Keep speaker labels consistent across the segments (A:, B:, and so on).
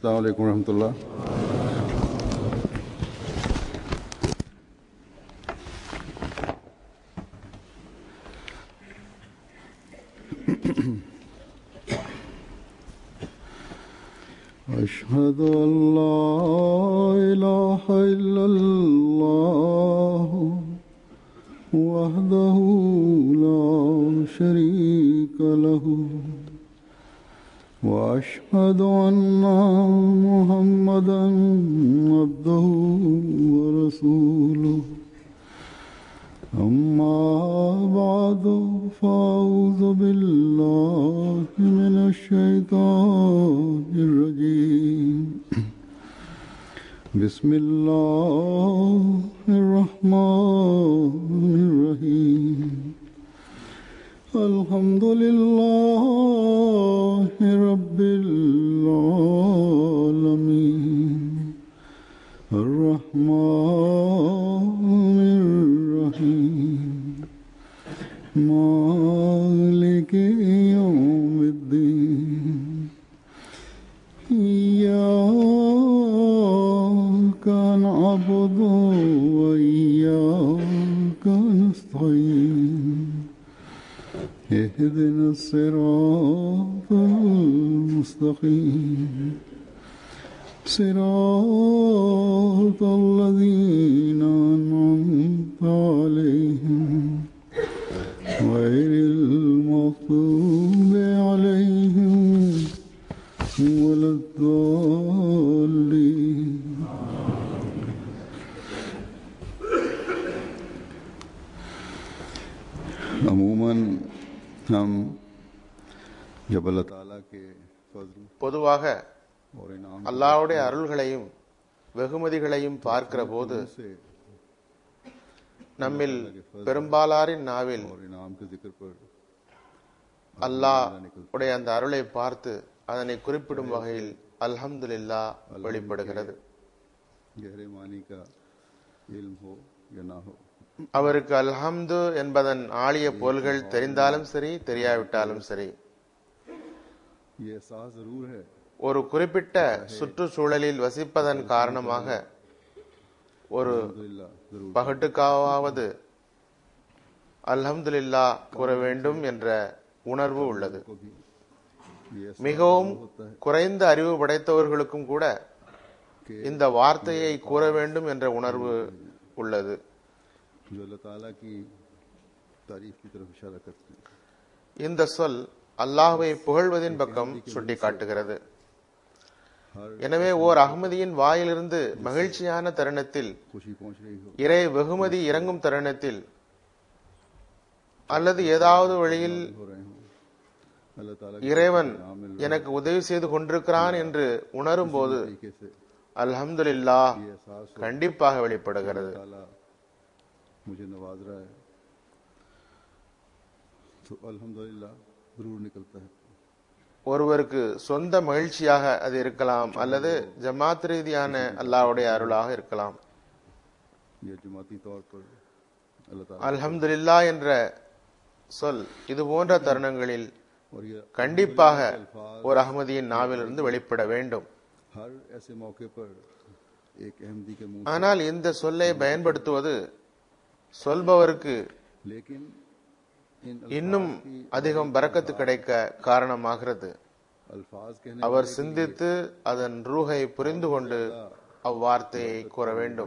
A: अस्सलामु अलैकुम रहमतुल्लाह। अशहदु अल्ला इलाहा इल्लल्लाह वहदहु ला शरीका लहु وأشهد أن محمدا عبده ورسوله أما بعد فأعوذ بالله من الشيطان الرجيم بسم الله الرحمن الرحيم الحمد لله رب العالمين الرحمن الرحيم مالك يوم الدين إياك نعبد وإياك نستعين اهدنا الصراط المستقيم صراط الذين أنعمت عليهم غير المغضوب عليهم ولا الضالين. अमूमन हम जब अल्लाह ताला के
B: பொதுவாக அல்லாஹ்வுடைய அருள்களையும் வெகுமதிகளையும் பார்க்கிற போது நம்மில் பெரும்பாலாரின் நாவில் அல்லாஹ் உடைய அந்த அருளை பார்த்து அதனை குறிப்பிடும் வகையில் அல்ஹம்துலில்லாஹ் வெளிப்படுகிறது. அவருக்கு அல்ஹம்து என்பதன் ஆழிய பொருள்கள் தெரிந்தாலும் சரி தெரியாவிட்டாலும் சரி, ஒரு குறிப்பிட்ட சுற்றுச்சூழலில் வசிப்பதன் காரணமாக ஒரு பகட்டுக்காவது அல்ஹம்துலில்லாஹ் கூற வேண்டும் என்ற உணர்வு உள்ளது. மிகவும் குறைந்த அறிவு படைத்தவர்களுக்கும் கூட இந்த வார்த்தையை கூற வேண்டும் என்ற உணர்வு உள்ளது. இந்த சொல் அல்லாஹ்வை புகழ்வதின் பக்கம் சுட்டி காட்டுகிறது. எனவே ஓர் அஹ்மதியின் வாயிலிருந்து மகிழ்ச்சியான தருணத்தில், இறை வெகுமதி இறங்கும் தருணத்தில், அல்லது ஏதாவது வழியில் இறைவன் எனக்கு உதவி செய்து கொண்டிருக்கிறான் என்று உணரும் போது அல்ஹம்துலில்லாஹ் கண்டிப்பாக வெளிப்படுகிறது. ஒருவருக்கு சொந்த மகிழ்ச்சியாக அது இருக்கலாம், அல்லது ஜமாத் ரீதியான அல்லாஹ்வுடைய அருளாக இருக்கலாம். அல்ஹம்துலில்லாஹ் என்ற சொல் இது போன்ற தருணங்களில் கண்டிப்பாக ஒரு அஹ்மதியின் நாவிலிருந்து வெளிப்பட வேண்டும். ஆனால் இந்த சொல்லை பயன்படுத்துவது சொல்பவருக்கு இன்னும் அதிகம் பரக்கத்து கிடைக்க காரணமாகிறது. அவர் சிந்தித்து அதன் ரூஹை புரிந்து கொண்டு அவ்வார்த்தையை கூற வேண்டும்.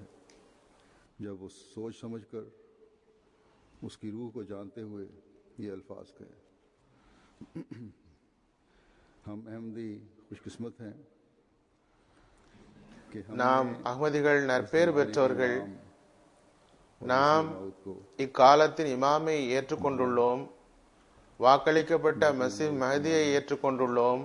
B: நாம் அஹ்மதிகள் நற்பேறு பெற்றவர்கள். நாம் இக்காலத்தின் இமாமை ஏற்றுக்கொண்டுள்ளோம், வாக்களிக்கப்பட்ட மசீஹ் மஹதியை ஏற்றுக்கொண்டுள்ளோம்.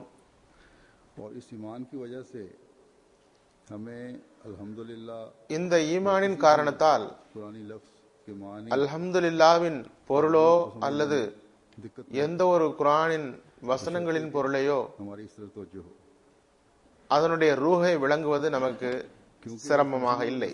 B: இந்த ஈமானின் காரணத்தால் அல்ஹம்துலில்லாஹ்வின் பொருளோ அல்லது எந்த ஒரு குர்ஆனின் வசனங்களின் பொருளையோ அதனுடைய ரூஹை விளங்குவது நமக்கு சிரமமாக இல்லை.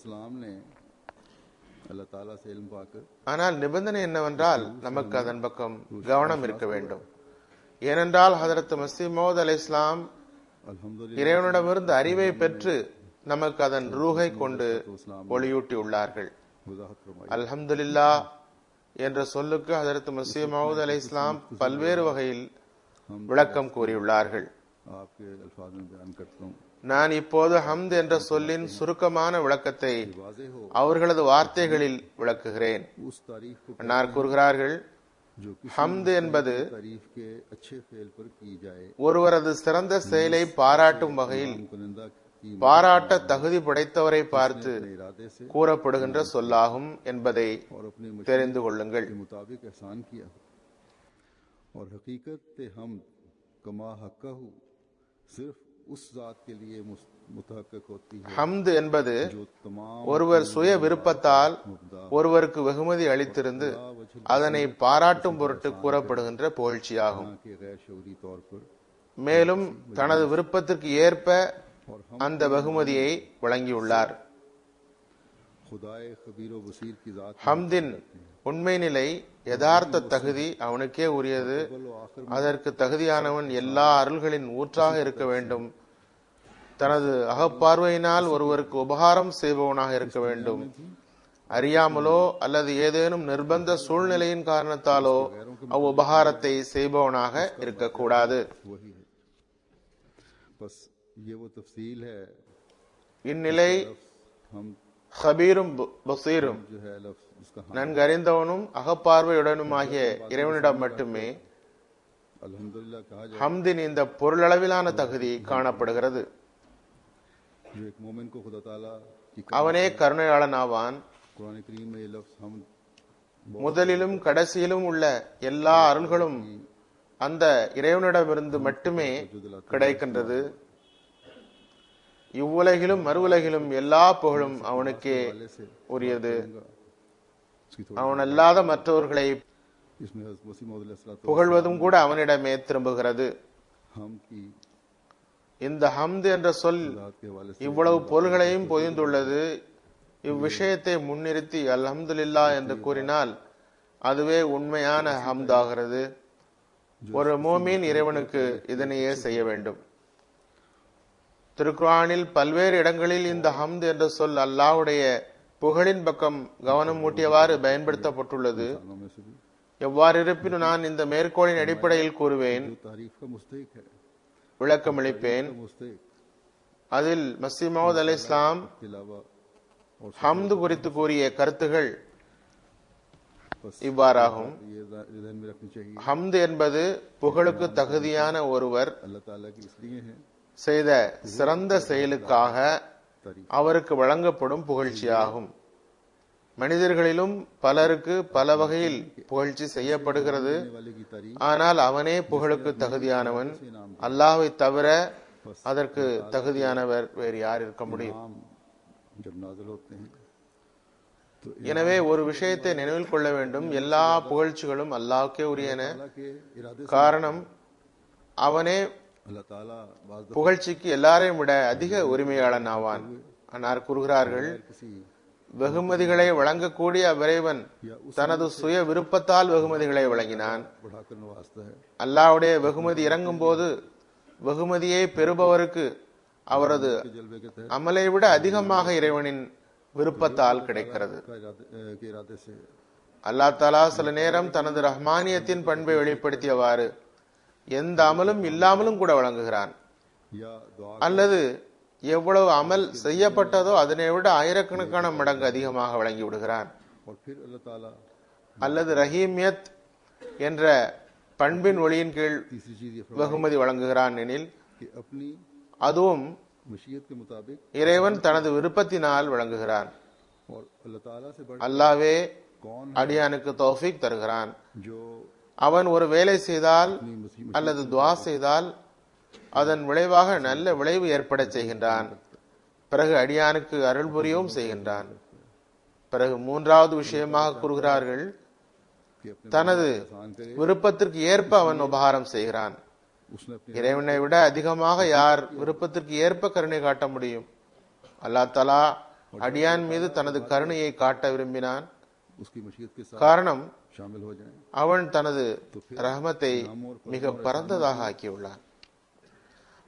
B: ஆனால் நிபந்தனை என்னவென்றால் நமக்கு அதன் பக்கம் கவனம் இருக்க வேண்டும். ஏனென்றால் ஹதரத் மஸீஹ் மவ்ஊத் அலைஹிஸ்ஸலாம்
A: अल्हम्दुलिल्लाह
B: இறைவனிடமிருந்து அறிவை பெற்று நமக்கு அதன் ரூஹை கொண்டு ஒளியூட்டி உள்ளார்கள்.
A: वजाहत फरमाई।
B: அல்ஹம்துலில்லாஹ் என்ற சொல்லுக்கு ஹஜரத் மஸீஹ் மவ்ஊத் அலைஹிஸ்ஸலாம் பல்வேறு வகையில் விளக்கம் கூறியுள்ளார்கள்.
A: आपके अल्फाज में बयान करता हूँ।
B: நான் இப்போது ஹம்த் என்ற சொல்லின் சுருக்கமான விளக்கத்தை
A: वाज़ेह हो
B: அவர்களது வார்த்தைகளில் விளக்குகிறேன்.
A: उस तारीफ को
B: அன்னார் கூறுகிறார்கள்,
A: जो किसी
B: ஹம்த் என்பது
A: तारीफ के अच्छे फेल पर की जाए,
B: ஒருவரது சிறந்த செயலை பாராட்டும் வகையில்
A: कुनिंदा की
B: பாராட்ட தகுதி படைத்தவரை பார்த்து
A: इरादे से
B: கூறப்படுகின்ற சொல்லாகும் என்பதை
A: और अपने
B: தெரிந்து கொள்ளுங்கள்.
A: के मुताबिक एहसान किया हो। और हकीकत हम कमा हक़हु सिर्फ उस जात के लिए मुतहक्किक होती है
B: ஹம்த் என்பது
A: जो तमाम
B: ஒருவர் சுய விருப்பத்தால் ஒருவருக்கு வெகுமதி அளித்திருந்து அதனை பாராட்டும் பொருட்டு கூறப்படுகின்ற புகழ்ச்சியாகும்.
A: के गैर शऊरी तौर पर
B: மேலும் தனது விருப்பத்திற்கு ஏற்ப அந்த வெகுமதியை வழங்கியுள்ளார்.
A: खुदाए खबीर व बसीर की जात
B: ஹம்தின் உண்மை நிலை யதார்த்த தகுதி அவனுக்கே உரியது. அதற்கு தகுதியானவன் எல்லா அருள்களின் ஊற்றாக இருக்க வேண்டும். தனது அகப்பார்வையினால் ஒருவருக்கு உபகாரம் செய்பவனாக இருக்க வேண்டும். அறியாமலோ அல்லது ஏதேனும் நிர்பந்த சூழ்நிலையின் காரணத்தாலோ அவ் உபகாரத்தை செய்பவனாக இருக்கக்கூடாது.
A: वही है। बस ये वो तफसील है।
B: இந்நிலை
A: हम
B: ஹபீரும் பசீரும்
A: जो है लफ्ज उसका
B: நன்கு அறிந்தவனும் அகப்பார்வையுடனுமாகிய இறைவனிடம் மட்டுமே
A: अल्हम्दुलिल्लाह कहा जाए
B: ஹம்தின் இந்த பொருளளவிலான தகுதி காணப்படுகிறது.
A: जो एक मोमिन को खुदा ताला की
B: அவனே கருணையாளன் ஆவான்.
A: कुरान करीम में ये लफ्ज हम
B: முதலிலும் கடைசியிலும் உள்ள எல்லா அருள்களும் அந்த இறைவனிடமிருந்து மட்டுமே கிடைக்கின்றது. இவ்வுலகிலும் மறு உலகிலும் எல்லா புகழும் அவனுக்கே உரியது.
A: उसकी थोड़ी
B: அவன் அல்லாத மற்றவர்களை
A: इसमें हज़रत मसीह मौद अलैहिस्सलातु
B: புகழ்வதும் கூட அவனிடமே திரும்புகிறது.
A: हम की
B: இந்த ஹம்து என்ற சொல்
A: ज़ात के हवाले से
B: இவ்வளவு பொருள்களையும் பொதிந்துள்ளது. இவ்விஷயத்தை முன்னிறுத்தி அல்ஹம்துலில்லாஹ் என்று கூறினால் அதுவே உண்மையான ஹம்தாகிறது. ஒரு மோமீன் இறைவனுக்கு இதனையே செய்ய வேண்டும். திருக்குர்ஆனில் பல்வேறு இடங்களில் இந்த ஹம்த் என்ற சொல் அல்லாஹ்வுடைய புகழின் பக்கம் கவனம் மூட்டியவாறு பயன்படுத்தப்பட்டுள்ளது.
A: इंसानों में से भी
B: எவ்வாறு இருப்பினும் நான் இந்த மேற்கோளின் அடிப்படையில் கூறுவேன்,
A: जो तारीफ का मुस्तहिक है,
B: விளக்கமளிப்பேன்.
A: मुस्तहिक
B: அதில் மஸீஹ் மவ்ஊத் அலைஹிஸ்ஸலாம்
A: के अलावा और
B: ஹம்து குறித்து கூறிய கருத்துகள்
A: बस
B: இவ்வாறாகும்.
A: ये ध्यान में रखनी चाहिए।
B: ஹம்து என்பது புகழுக்கு தகுதியான ஒருவர்
A: अल्लाह ताला की इसलिए है
B: செய்த சிறந்த செயலுக்காக
A: तारीफ
B: அவருக்கு வழங்கப்படும் புகழ்ச்சியாகும். மனிதர்களிலும் பலருக்கு பல வகையில் புகழ்ச்சி செய்யப்படுகிறது.
A: वाले की तारीफ
B: ஆனால் அவனே புகழுக்கு தகுதியானவன். அல்லாஹ்வை தவிர அதற்கு தகுதியானவர் வேறு யார் இருக்க முடியும்?
A: नाम जब नाज़िल होते हैं तो
B: எனவே ஒரு விஷயத்தை நினைவில் கொள்ள வேண்டும், எல்லா புகழ்ச்சிகளும் அல்லாஹ்வுக்கே உரியன.
A: अल्लाह के इरादे से
B: காரணம் அவனே
A: अल्लाह ताला बाज़ दफ़ा
B: புகழ்ச்சிக்கு எல்லாரையும் விட அதிக உரிமையாளன் ஆவான். அன்னார் கூறுகிறார்கள்,
A: किसी
B: வெகுமதிகளை வழங்கக்கூடிய அவ்விறைவன் தனது சுய விருப்பத்தால் வெகுமதிகளை வழங்கினான்.
A: बढ़ाकर नवाजता है।
B: அல்லாஹ்வுடைய வெகுமதி இறங்கும் போது வெகுமதியை பெறுபவருக்கு அவரது
A: जलवे के तहत
B: அமலை விட அதிகமாக இறைவனின் விருப்பத்தால் கிடைக்கிறது.
A: के इरादे से
B: அல்லாஹ் தஆலா சில நேரம் தனது ரஹ்மானியத்தின் பண்பை வெளிப்படுத்தியவாறு எந்த அமலும் இல்லாமலும் கூட வழங்குகிறான்.
A: या दुआ
B: அல்லது எவ்வளவு அமல் செய்யப்பட்டதோ அதனை விட ஆயிரக்கணக்கான மடங்கு அதிகமாக வழங்கி விடுகிறான்.
A: और फिर अल्लाह ताला
B: அல்லது ரஹீமியத் என்ற பண்பின் ஒளியின் கீழ்
A: तीसरी चीज ये
B: வெகுமதி வழங்குகிறான் எனில்
A: कि अपनी
B: அதுவும்
A: मशीयत के मुताबिक
B: இறைவன் தனது விருப்பத்தினால் வழங்குகிறான்.
A: और अल्लाह ताला से बढ़
B: அல்லாஹ்வே
A: कौन
B: அடியானுக்கு தௌஃபீக் தருகிறான்.
A: जो
B: அவன் ஒரு வேலை செய்தால்
A: अपनी मसीह
B: அல்லது துஆ செய்தால் அதன் விளைவாக நல்ல விளைவு ஏற்பட செய்கின்றான். பிறகு அடியானுக்கு அருள் புரியவும் செய்கின்றான். பிறகு மூன்றாவது விஷயமாக கூறுகிறார்கள்,
A: कि अपने
B: தனது
A: आसान करे
B: விருப்பத்திற்கு ஏற்ப அவன் உபகாரம் செய்கிறான்.
A: उसने अपने
B: இறைவனை விட அதிகமாக யார் விருப்பத்திற்கு ஏற்ப கருணை காட்ட முடியும்? அல்லாஹ் தஆலா அடியான் மீது தனது கருணையை காட்ட விரும்பினான்.
A: उसकी मशीयत के साथ
B: காரணம்
A: शामिल हो जाएं
B: அவன் தனது ரஹமத்தை மிக பரந்ததாக ஆக்கியுள்ளான்.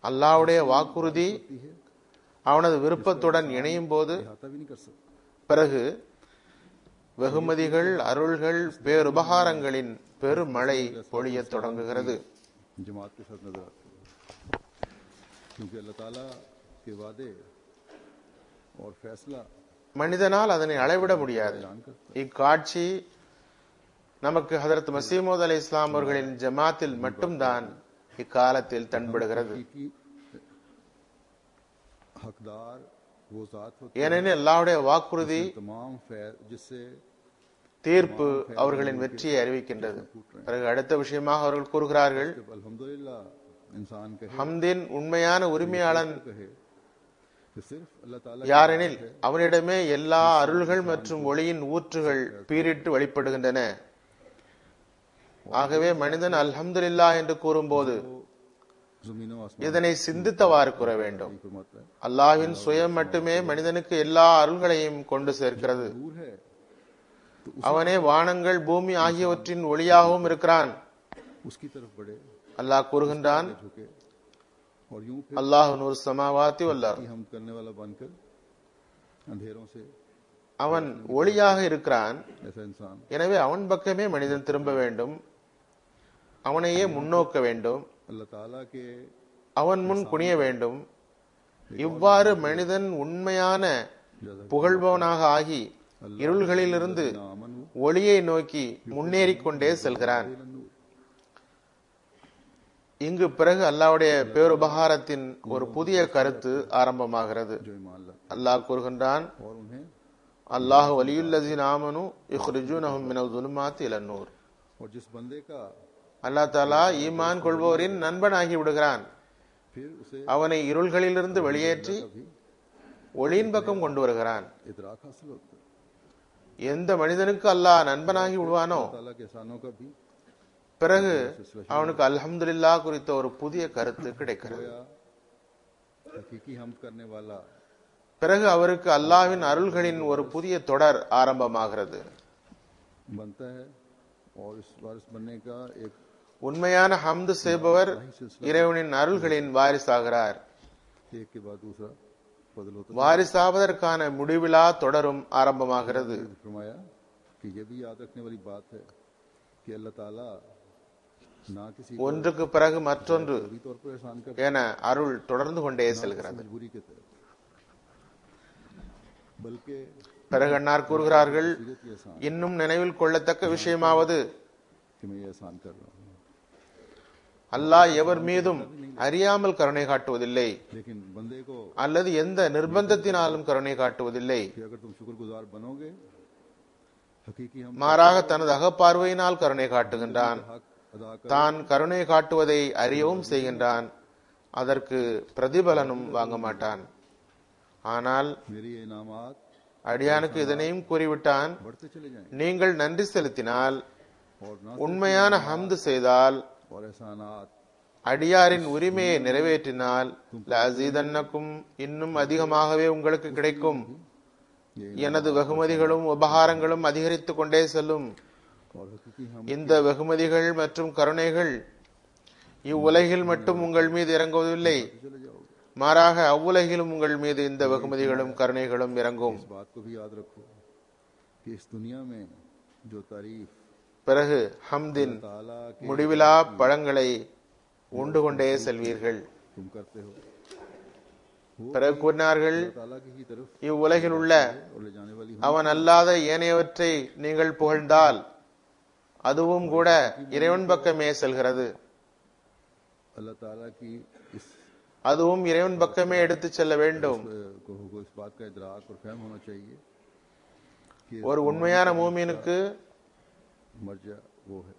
B: அல்லாஹ்வுடைய வாக்குறுதி
A: है
B: அவனது விருப்பத்துடன் இணையும் போது
A: अहाता भी नहीं कर सकता।
B: பிறகு வெகுமதிகள், அருள்கள், பேருபகாரங்களின் பெருமழை பொழியத் தொடங்குகிறது.
A: जमात के साथ नजर आते हैं, क्योंकि अल्लाह ताला के वादे और फैसला
B: மனிதனால் அதனை அளவிட முடியாது.
A: ऐलान करता
B: இக்காட்சி நமக்கு ஹதரத் மசீமூத் அலைஹிஸ்ஸலாம் அவர்களின் ஜமாத்தில் மட்டும்தான் இக்காலத்தில் தென்படுகிறது.
A: है कि हकदार वो जात होती
B: ஏனெனில் அல்லாஹ்வுடைய வாக்குறுதி
A: है तमाम जिससे
B: தீர்ப்பு அவர்களின் வெற்றியை அறிவிக்கின்றது. பிறகு அடுத்த விஷயமாக அவர்கள் கூறுகிறார்கள்,
A: जब अल्हम्दुलिल्लाह इंसान कहे
B: ஹம்தின் உண்மையான உரிமையாளன்
A: कहे कि सिर्फ अल्लाह ताला
B: யாரெனில் அவனிடமே எல்லா அருள்கள் மற்றும் ஒளியின் ஊற்றுகள் பீரிட்டு வெளிப்படுகின்றன. ஆகவே மனிதன் அல்ஹம்துலில்லாஹ் என்று கூறும்போது
A: जमीनों आसमान
B: இதனை சிந்தித்தவாறு கூற வேண்டும்.
A: फरमाता है
B: அல்லாஹ்வின் சுயம் மட்டுமே மனிதனுக்கு எல்லா அருள்களையும் கொண்டு சேர்க்கிறது.
A: दूर है
B: அவனே வானங்கள், பூமி ஆகியவற்றின் ஒளியாகவும் இருக்கிறான்.
A: उसकी तरफ बढ़े
B: அல்லாஹ் கூறுகின்றான்,
A: झुके और यूं फिर
B: அல்லாஹ் நூறு சமாவாத்தி வல்லார்,
A: हम करने वाला बनकर अंधेरों से
B: அவன் ஒளியாக இருக்கிறான்.
A: ऐसा इंसान
B: எனவே அவன் பக்கமே மனிதன் திரும்ப வேண்டும், அவனையே முன்னோக்க வேண்டும்,
A: अल्लाह ताला के
B: அவன் முன் குனிய வேண்டும். இவ்வாறு மனிதன் உண்மையான புகழ்பவனாக ஆகி இருள்களிலிருந்து
A: आमन
B: ஒளியை நோக்கி முன்னேறிக் கொண்டே செல்கிறான். இங்கு பிறகு அல்லாஹ்வுடைய பேருபகாரத்தின் ஒரு புதிய கருத்து ஆரம்பமாகிறது.
A: जो ईमान लाते
B: அல்லாஹ் கூறுகின்றான்,
A: और उन्हें
B: அல்லாஹ் வலியுல்லஸீன ஆமனு யுக்ரிஜூனஹும் மினல் ஸுலுமாத்தி இலன் நூர்.
A: और जिस बंदे का
B: அல்லாஹ் தஆலா ஈமான் கொள்வோரின் நண்பனாகி விடுகிறான்.
A: फिर उसे
B: அவனை இருள்களிலிருந்து வெளியேற்றி
A: कभी
B: ஒளியின் பக்கம் கொண்டு வருகிறான்.
A: इदराक हासिल होता है
B: எந்த மனிதனுக்கு அல்லாஹ் நண்பனாகி விடுவானோ
A: ताला के एहसानों का भी
B: பிறகு அவனுக்கு அல்ஹம்துலில்லாஹ் குறித்த ஒரு புதிய கருத்து கிடைக்கிறது.
A: गोया हकीकी हमद करने वाला
B: பிறகு அவருக்கு அல்லாஹ்வின் அருள்களின் ஒரு புதிய தொடர் ஆரம்பமாகிறது.
A: बनता है और इस वारिस बनने का एक
B: உண்மையான ஹம்து செய்பவர் இறைவனின் அருள்களின் வாரிசாகிறார்.
A: एक के बाद दूसरा बदल होता
B: வாரிசாவதற்கான முடிவிலா தொடரும் ஆரம்பமாகிறது.
A: है। फरमाया कि ये भी याद रखने वाली बात है कि अल्लाह ताला ना किसी को
B: ஒன்றுக்கு பிறகு மற்றொன்று
A: पूरी तौर पर एहसान कर
B: என அருள் தொடர்ந்து கொண்டே செல்கிறது.
A: मजबूरी के तहत, बल्कि
B: பிறகு அன்னார் கூறுகிறார்கள்,
A: सीरत ये एहसान
B: இன்னும் நினைவில் கொள்ளத்தக்க விஷயமாவது
A: कि मैं ये एहसान कर रहा हूँ,
B: அல்லாஹ் எவர் மீதும் அறியாமல் கருணை காட்டுவதில்லை,
A: लेकिन बंदे को
B: அல்லது எந்த நிர்பந்தத்தினாலும் கருணை காட்டுவதில்லை.
A: कि अगर तुम शुक्रगुजार बनोगे हकीकी हम
B: மாறாக தனது அகப்பார்வையினால் கருணை காட்டுகின்றான்.
A: हक अदा कर
B: தான் கருணை காட்டுவதை அறியவும் செய்கின்றான். அதற்கு பிரதிபலனும் வாங்க மாட்டான். ஆனால்
A: मेरी ये इनामात
B: அடியானுக்கு இதனையும் கூறிவிட்டான்,
A: बढ़ते चले जाएं
B: நீங்கள் நன்றி செலுத்தினால்,
A: और ना
B: உண்மையான ஹம்து செய்தால்,
A: और एहसानात
B: அடியாரின் உரிமையை நிறைவேற்றினால், லஅஸீதன்னக்கும் இன்னும் அதிகமாகவே உங்களுக்கு கிடைக்கும்.
A: ये
B: எனது வெகுமதிகளும் உபகாரங்களும் அதிகரித்துக் கொண்டே செல்லும்.
A: और हकीकी हम
B: இந்த வெகுமதிகள் மற்றும் கருணைகள் இவ்வுலகில் மட்டும் உங்கள் மீது இறங்குவதில்லை,
A: चले जाओगे।
B: மாறாக அவ்வுலகிலும் உங்கள் மீது இந்த வெகுமதிகளும் கருணைகளும் இறங்கும்.
A: इस बात को भी याद रखो कि इस दुनिया में जो तारीफ
B: பிறகு ஹம்தின்
A: ताला के
B: முடிவிலா பழங்களை உண்டு கொண்டே செல்வீர்கள்.
A: तुम करते हो
B: பிறகு கூறினார்கள்,
A: ताला की ही तरफ
B: இவ்வுலகில் உள்ள
A: और ले जाने वाली
B: அவன் அல்லாத ஏனையவற்றை நீங்கள் புகழ்ந்தால் அதுவும் கூட இறைவன் பக்கமே செல்கிறது.
A: अल्लाह ताला की इस
B: அதுவும் இறைவன் பக்கமே எடுத்துச் செல்ல வேண்டும்.
A: को इस बात का इदराक और फहम होना चाहिए कि
B: ஒரு உண்மையான மூமினுக்கு
A: मर्जा वो है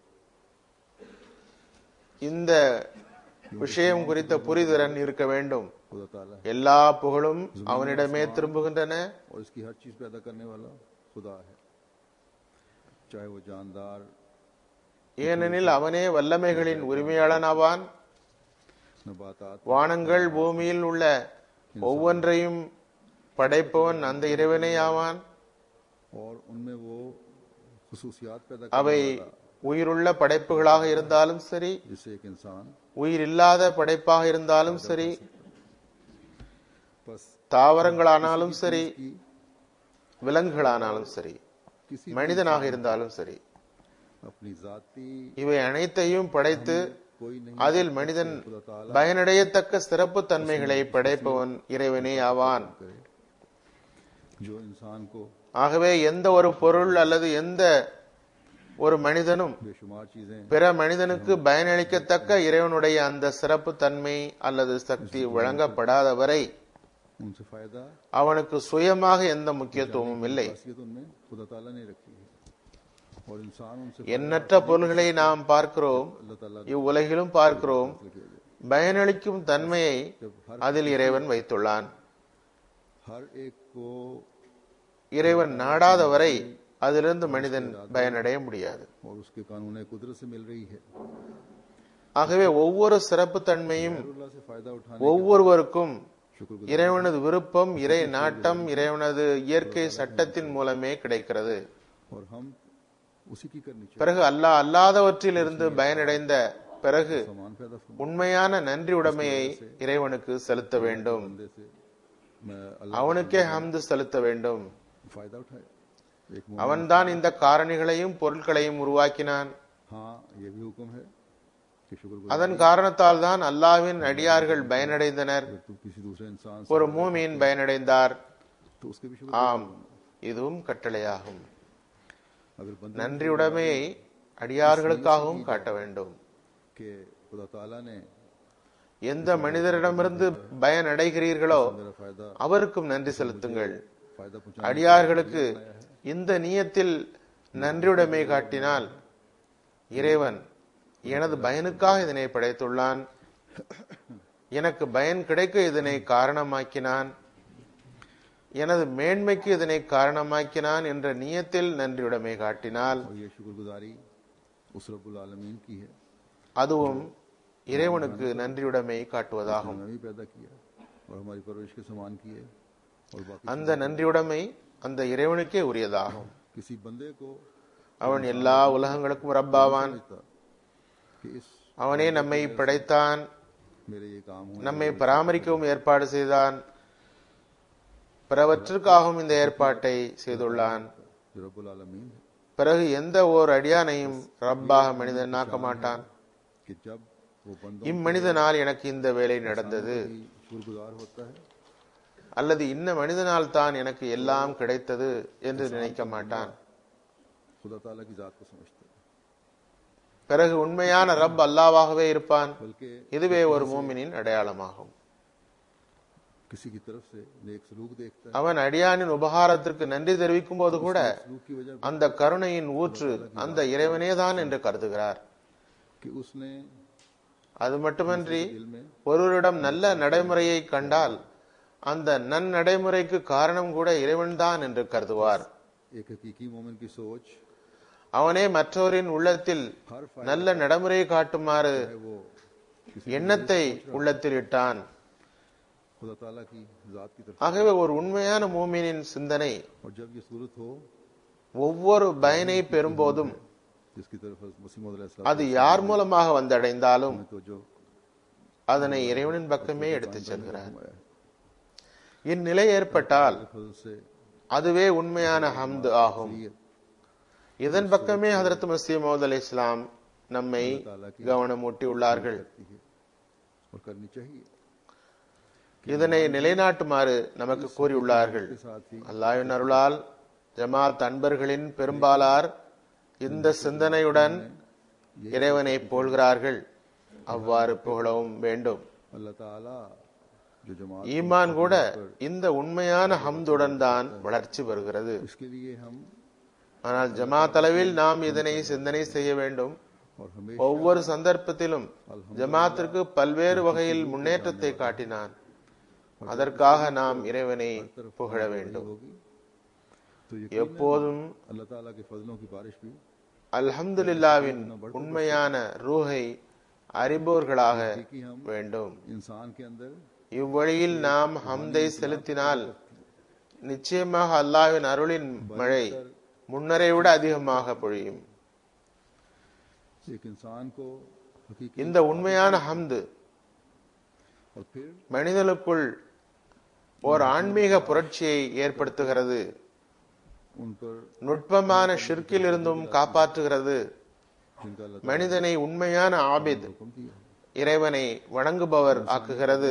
B: இந்த விஷயம் குறித்த புரிதிறன் இருக்க வேண்டும்.
A: खुदा ताला है
B: எல்லா புகழும் அவனிடமே திரும்புகின்றன.
A: और इसकी हर चीज पैदा करने वाला खुदा है, चाहे वो जानदार
B: ஏனெனில் அவனே வல்லமைகளின் உரிமையாளன் ஆவான்.
A: नबातात
B: வானங்கள் பூமியில் உள்ள ஒவ்வொன்றையும் படைப்பவன் அந்த இறைவனே ஆவான்.
A: और उनमें वो खुसूसियात पैदा
B: அவை
A: करने वाला
B: உயிருள்ள படைப்புகளாக இருந்தாலும் சரி,
A: जिससे एक इंसान
B: உயிர் இல்லாத படைப்பாக இருந்தாலும் சரி,
A: बस
B: தாவரங்களானாலும் சரி,
A: की
B: விலங்குகளானாலும் சரி,
A: किसी
B: மனிதனாக இருந்தாலும் சரி,
A: अपनी जाती
B: இவை அனைத்தையும் படைத்து
A: कोई नहीं
B: அதில் மனிதன் பயனடையத்தக்க சிறப்பு தன்மைகளை படைப்பவன் இறைவனே ஆவான்.
A: करे जो इंसान को
B: ஆகவே எந்த ஒரு பொருள் அல்லது எந்த ஒரு மனிதனும்
A: बेशुमार चीजें
B: பிற மனிதனுக்கு பயனளிக்கத்தக்க இறைவனுடைய அந்த சிறப்பு தன்மை அல்லது சக்தி வழங்கப்படாத வரை
A: उनसे फायदा
B: அவனுக்கு சுயமாக எந்த முக்கியத்துவமும் இல்லை.
A: खासियत उनमें खुदा ताला ने रखी है और इंसान उनसे
B: எண்ணற்ற பொருள்களை நாம் பார்க்கிறோம்,
A: अल्लाह ताला
B: இவ்வுலகிலும் பார்க்கிறோம். பயனளிக்கும் தன்மையை அதில் இறைவன் வைத்துள்ளான்.
A: हर एक को
B: இறைவன் நாடாத வரை அதிலிருந்து மனிதன் பயனடைய முடியாது.
A: और उसके कानून कुदरत से मिल रही है.
B: ஆகவே ஒவ்வொரு சிறப்பு தன்மையும்
A: अल्लाह से फायदा उठाने
B: ஒவ்வொருவருக்கும்
A: शुक्रगुजार
B: இறைவனது விருப்பம், இறை நாட்டம், இறைவனது இயற்கை சட்டத்தின் மூலமே கிடைக்கிறது.
A: और हम उसी की करनी चाहिए.
B: பிறகு அல்லாஹ் அல்லாதவற்றில் இருந்து பயனடைந்த பிறகு
A: समान पैदा फरमा
B: உண்மையான நன்றி உடைமையை இறைவனுக்கு செலுத்த வேண்டும்.
A: बंदे से मैं अल्लाह
B: அவனுக்கே ஹம்து செலுத்த வேண்டும்.
A: फायदा उठाए. एक
B: அவன்தான் இந்த காரணிகளையும் பொருட்களையும் உருவாக்கினான்.
A: हाँ ये भी हुक्म है कि शुक्रगुजार
B: அதன் காரணத்தால் தான் அல்லாஹ்வின் அடியார்கள் பயனடைந்தனர்.
A: अगर तुम किसी दूसरे इंसान से
B: ஒரு மூமின் பயனடைந்தார்.
A: तो उसके भी शुक्र
B: ஆம், இதுவும் கட்டளையாகும்.
A: अगर बंदे
B: நன்றியுடைமையை அடியார்களுக்காகவும் காட்ட வேண்டும்.
A: के खुदा ताला ने
B: எந்த மனிதரிடமிருந்து பயனடைகிறீர்களோ
A: मेरा फायदा
B: அவருக்கும் நன்றி செலுத்துங்கள்.
A: फायदा पहुंचा
B: அடியார்களுக்கு இந்த நியத்தில் நன்றியுடைமை காட்டினால் இறைவன் எனது பயனுக்காக இதனை படைத்துள்ளான், எனக்கு பயன் கிடைக்க இதனை காரணமாக்கினான், எனது மேன்மைக்கு இதனை காரணமாக்கினான் என்ற நியத்தில் நன்றியுடைமை காட்டினால்
A: और ये शुक्रगुजारी उस रब्बुल आलमीन की है
B: அதுவும் இறைவனுக்கு நன்றியுடைமை காட்டுவதாகும்.
A: हमें भी पैदा किया और हमारी परवरिश के समान किए और बाकी
B: அந்த நன்றியுடைமை அந்த இறைவனுக்கே உரியதாகும்.
A: किसी बंदे को
B: அவன் எல்லா உலகங்களுக்கும் ரப்பாவான்.
A: समझता कि इस
B: அவனே நம்மை படைத்தான்,
A: मेरे ये काम हुए
B: நம்மை பராமரிக்கவும் ஏற்பாடு செய்தான், பிறவற்றிற்காகவும் இந்த ஏற்பாட்டை செய்துள்ளான்.
A: जो रब्बुल आलमीन है
B: பிறகு எந்த ஓர் அடியானையும் ரப்பாக மனிதன் ஆக்க மாட்டான்.
A: कि जब वो बंदों
B: இம்மனிதனால் எனக்கு இந்த வேலை நடந்தது
A: की शुक्रगुजार होता है
B: அல்லது இன்ன மனிதனால் தான் எனக்கு எல்லாம் கிடைத்தது என்று நினைக்க மாட்டான்.
A: खुदा ताला की जात को समझता है
B: பிறகு உண்மையான ரப் அல்லாஹ்வாகவே இருப்பான்.
A: बल्कि
B: இதுவே ஒரு மூமினின் அடையாளமாகும்.
A: किसी की तरफ से नेक सलूक देखता है
B: அவன் அடியானின் உபகாரத்திற்கு நன்றி தெரிவிக்கும் போது கூட
A: सलूक की वजह
B: அந்த கருணையின் ஊற்று அந்த இறைவனேதான் என்று கருதுகிறார்.
A: कि उसने
B: அது மட்டுமன்றி
A: दिल में
B: ஒருவரிடம் நல்ல நடைமுறையை கண்டால் அந்த நன்னடைமுறைக்கு காரணம் கூட இறைவன்தான் என்று கருதுவார்.
A: एक हकीकी मोमिन की सोच
B: அவனே மற்றவரின் உள்ளத்தில்
A: हर
B: நல்ல நடைமுறையை காட்டுமாறு
A: है वो किसी
B: எண்ணத்தை உள்ளத்தில் இட்டான்.
A: खुदा ताला की जात की तरफ
B: ஆகவே ஒரு உண்மையான மூமினின் சிந்தனை
A: और जब ये सूरत हो
B: ஒவ்வொரு பயனை பெறும்போதும்
A: जिसकी तरफ मसीह मौद
B: அது யார் மூலமாக வந்தடைந்தாலும்
A: तो जो
B: அதனை இறைவனின் பக்கமே எடுத்துச் செல்கிறார். இந்நிலை ஏற்பட்டால்
A: फजल से
B: அதுவே உண்மையான ஹம்து ஆகும். இதன் பக்கமே ஹதரத் மஸீஹ் மவ்ஊத் அலைஹிஸ்ஸலாம் நம்மை கவனமூட்டியுள்ளார்கள்.
A: करती है और करनी चाहिए.
B: இதனை நிலைநாட்டுமாறு நமக்கு கூறியுள்ளார்கள். அல்லாஹ்வின் அருளால் ஜமாத் அன்பர்களின் பெரும்பாலார் இந்த சிந்தனையுடன் இறைவனை புகழ்கிறார்கள். அவ்வாறு புகழவும் வேண்டும்.
A: अल्लाह ताला जो जमात
B: ஈமான் கூட இந்த உண்மையான ஹம்துடன் தான் வளர்ச்சி வருகிறது.
A: इसके लिए हम
B: ஆனால் ஜமாத் அளவில் நாம் இதனை சிந்தனை செய்ய வேண்டும்.
A: और हमें
B: ஒவ்வொரு சந்தர்ப்பத்திலும் ஜமாத்திற்கு பல்வேறு வகையில் முன்னேற்றத்தை காட்டினான். அதற்காக நாம் இறைவனை புகழ வேண்டும்.
A: होगी तो ये
B: எப்போதும்
A: अल्लाह ताला के फजलों की बारिश भी
B: அல்ஹம்துலில்லாவின் உண்மையான ரூஹை அறிபவர்களாக
A: कि हम
B: வேண்டும்.
A: इंसान के अंदर
B: இவ்வழியில் நாம் ஹம்தை செலுத்தினால் நிச்சயமாக அல்லாஹ்வின் அருளின் மழை முன்னரை விட அதிகமாக பொழியும்.
A: एक इंसान को हकीकी
B: இந்த உண்மையான ஹம்து
A: और फिर
B: மனிதனுக்குள் ஓர் ஆன்மீக புரட்சியை ஏற்படுத்துகிறது,
A: उन पर
B: நுட்பமான ஷிர்கில் இருந்தும் காப்பாற்றுகிறது,
A: जिनका अल्लाह
B: மனிதனை உண்மையான ஆபித்
A: हुक्म दिया
B: இறைவனை வணங்குபவர் ஆக்குகிறது.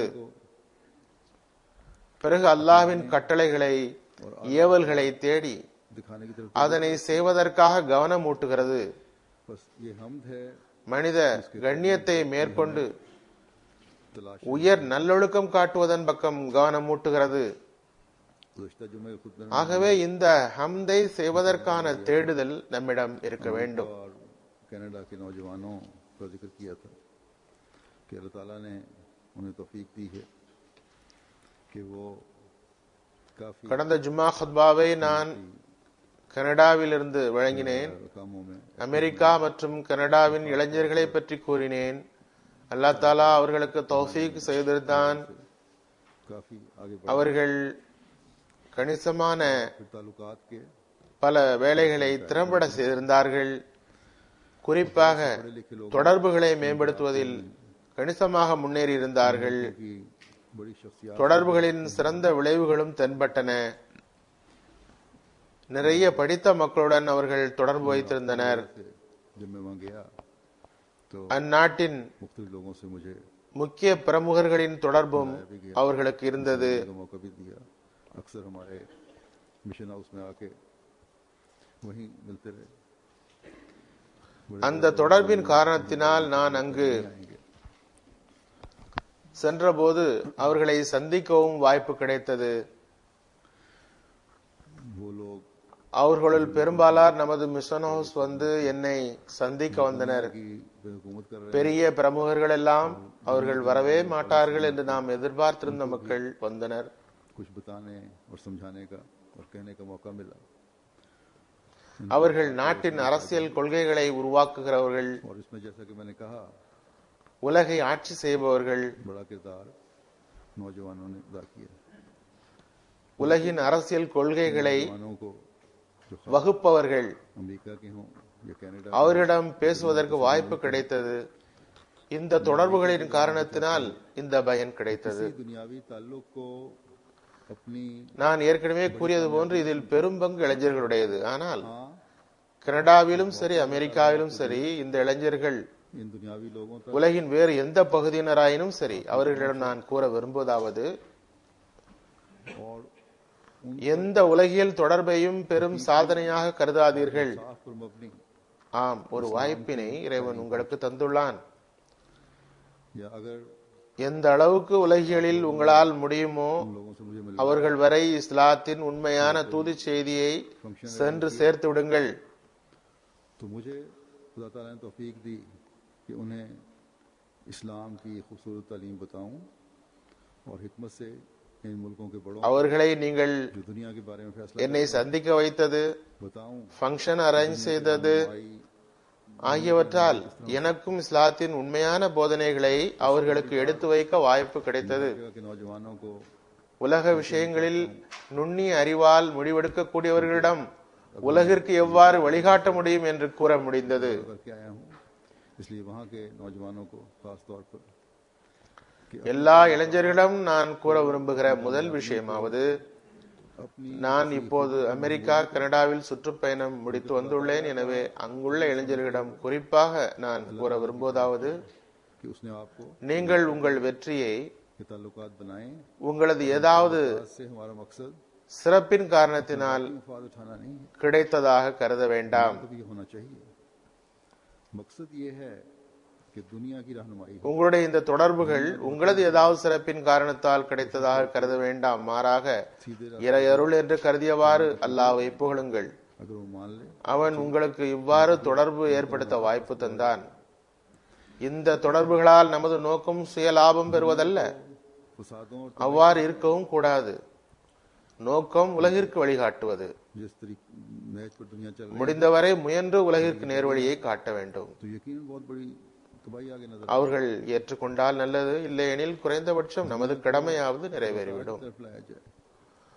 B: பிறகு அல்லாஹ்வின் கட்டளைகளை ஏவல்களை தேடி
A: दिखाने की तरफ
B: அதனை செய்வதற்காக கவனம் ஊட்டுகிறது.
A: बस ये हमद है
B: மனித கண்ணியத்தை மேற்கொண்டு
A: तलाश।
B: உயர் நல்லொழுக்கம் காட்டுவதன் பக்கம் கவனம் ஊட்டுகிறது.
A: गुज़श्ता जुमे खुद ने
B: ஆகவே இந்த ஹம்தை செய்வதற்கான தேடுதல் நம்மிடம் இருக்க வேண்டும்.
A: और कनाडा के नौजवानों का जिक्र किया था कि अल्लाह ताला ने उन्हें तौफीक दी है कि वो काफी
B: கடந்த ஜும்மா குத்பாவை நான் கனடாவிலிருந்து வழங்கினேன்.
A: कामों में
B: அமெரிக்கா மற்றும் கனடாவின் இளைஞர்களை பற்றி கூறினேன். அல்லாஹ் தாலா அவர்களுக்கு தௌஃபீக் செய்திருந்தான்.
A: काफी आगे
B: அவர்கள் கணிசமான
A: फिर ताल्लुकात के
B: பல வேலைகளை திறம்பட செய்திருந்தார்கள். குறிப்பாக தொடர்புகளை மேம்படுத்துவதில் கணிசமாக முன்னேறி இருந்தார்கள்.
A: की बड़ी शख्सियत
B: தொடர்புகளின் சிறந்த விளைவுகளும் தென்பட்டன. நிறைய படித்த மக்களுடன் அவர்கள் தொடர்பு வைத்திருந்தனர்.
A: से जब मैं वहाँ गया तो
B: அந்நாட்டின்
A: मुख्तलिफ लोगों से मुझे
B: முக்கிய பிரமுகர்களின் தொடர்பும் அவர்களுக்கு இருந்தது.
A: का मौका भी दिया। अक्सर हमारे मिशन हाउस में आके वहीं मिलते रहे।
B: அந்த தொடர்பின் காரணத்தினால் நான் அங்கு
A: आएंगे
B: சென்றபோது அவர்களை சந்திக்கவும் வாய்ப்பு கிடைத்தது.
A: वो लोग
B: அவர்களுள் பெரும்பாலார் நமது மிஷன் ஹவுஸ் வந்து என்னை சந்திக்க வந்தனர்.
A: की हुकूमत कर रहे
B: பெரிய பிரமுகர்கள் எல்லாம் அவர்கள் வரவே மாட்டார்கள் என்று நாம் எதிர்பார்த்திருந்த மக்கள் வந்தனர்.
A: कुछ बताने और समझाने का और कहने का मौका मिला।
B: அவர்கள் நாட்டின் அரசியல் கொள்கைகளை உருவாக்குகிறவர்கள்,
A: और इसमें जैसा कि मैंने कहा
B: உலகை ஆட்சி செய்பவர்கள்,
A: बड़ा किरदार नौजवानों ने अदा किया।
B: உலகின் அரசியல் கொள்கைகளை
A: नौजवानों को जो
B: வகுப்பவர்கள்,
A: अमेरिका के हों या कनाडा
B: அவரிடம் பேசுவதற்கு வாய்ப்பு கிடைத்தது. இந்த தொடர்புகளின் காரணத்தினால் இந்த பயன் கிடைத்தது.
A: किसी दुनियावी ताल्लुक को अपनी
B: நான் ஏற்கனவே கூறியது போன்று இதில் பெரும் பங்கு இளைஞர்களுடையது. ஆனால்
A: हाँ
B: கனடாவிலும் சரி அமெரிக்காவிலும் சரி இந்த இளைஞர்கள்
A: इन दुनियावी लोगों तक
B: உலகின் வேறு எந்த பகுதியினராயினும் சரி அவர்களிடம் நான் கூற விரும்புவதாவது,
A: और उन
B: எந்த உலகியல் தொடர்பையும் பெரும் சாதனையாக கருதாதீர்கள்.
A: साफ पर मबनी
B: ஆம், ஒரு வாய்ப்பினை இறைவன் உங்களுக்கு தந்துள்ளான்.
A: या अगर
B: எந்த அளவுக்கு உலகியலில் உங்களால் முடியுமோ
A: उन लोगों से मुझे मिल
B: அவர்கள் வரை இஸ்லாத்தின் உண்மையான தூது செய்தியை சென்று சேர்த்து விடுங்கள்.
A: तो मुझे खुदा ताला ने तौफीक दी कि उन्हें इस्लाम की खूबसूरत तालीम बताऊं और हिकमत से इन मुल्कों के बड़ों
B: அவர்களை நீங்கள்
A: जो दुनिया के बारे में फैसला
B: என்னை சந்திக்க வைத்தது,
A: बताऊं
B: ஃபங்க்ஷன் அரேஞ்ச் செய்தது ஆகியவற்றால் எனக்கும் இஸ்லாத்தின் உண்மையான போதனைகளை அவர்களுக்கு எடுத்து வைக்க வாய்ப்பு கிடைத்தது.
A: के नौजवानों को
B: உலக விஷயங்களில் நுண்ணிய அறிவால் முடிவெடுக்கக்கூடியவர்களிடம் உலகிற்கு எவ்வாறு வழிகாட்ட முடியும் என்று கூற முடிந்தது.
A: करके आया हूं, इसलिए वहां के नौजवानों को खास तौर पर
B: எல்லா இளைஞர்களிடம் நான் கூற விரும்புகிற முதல் விஷயமாவது,
A: अपनी
B: நான் இப்போது அமெரிக்கா கனடாவில் சுற்றுப்பயணம் முடித்து வந்துள்ளேன். எனவே அங்குள்ள இளைஞர்களிடம் குறிப்பாக நான் கூற விரும்புவதாவது,
A: कि उसने आपको
B: நீங்கள் உங்கள் வெற்றியை
A: के ताल्लुकात बनाए।
B: உங்களது ஏதாவது
A: इससे हमारा मकसद
B: சிறப்பின் காரணத்தினால்
A: मुफाद उठाना नहीं है,
B: கிடைத்ததாக கருத வேண்டாம்.
A: तो ये होना चाहिए। मकसद ये है कि दुनिया की रहनुमाई हो।
B: உங்களுடைய இந்த தொடர்புகள் உங்களது ஏதாவது சிறப்பின் காரணத்தால் கிடைத்ததாக கருத வேண்டாம். மாறாக
A: सीधे
B: இறையருள் என்று கருதியவாறு அல்லாஹ்வை புகழுங்கள்.
A: अगर वो मान ले
B: அவன் உங்களுக்கு இவ்வாறு தொடர்பு ஏற்படுத்த வாய்ப்பு தந்தான். இந்த தொடர்புகளால் நமது நோக்கம் சுய லாபம் பெறுவதல்ல,
A: फसादों और
B: அவ்வாறு இருக்கவும் கூடாது. நோக்கம் உலகிற்கு வழிகாட்டுவது.
A: जिस तरीके मैच पर दुनिया चल रही
B: முடிந்தவரை முயன்று உலகிற்கு நேர்வழியை காட்ட வேண்டும்.
A: है, तो यकीन बहुत बड़ी तबाही आगे नजर
B: அவர்கள் ஏற்றுக்கொண்டால் நல்லது, இல்லையெனில் குறைந்தபட்சம் நமது கடமையாவது நிறைவேறிவிடும்.
A: तरफ लाया जाए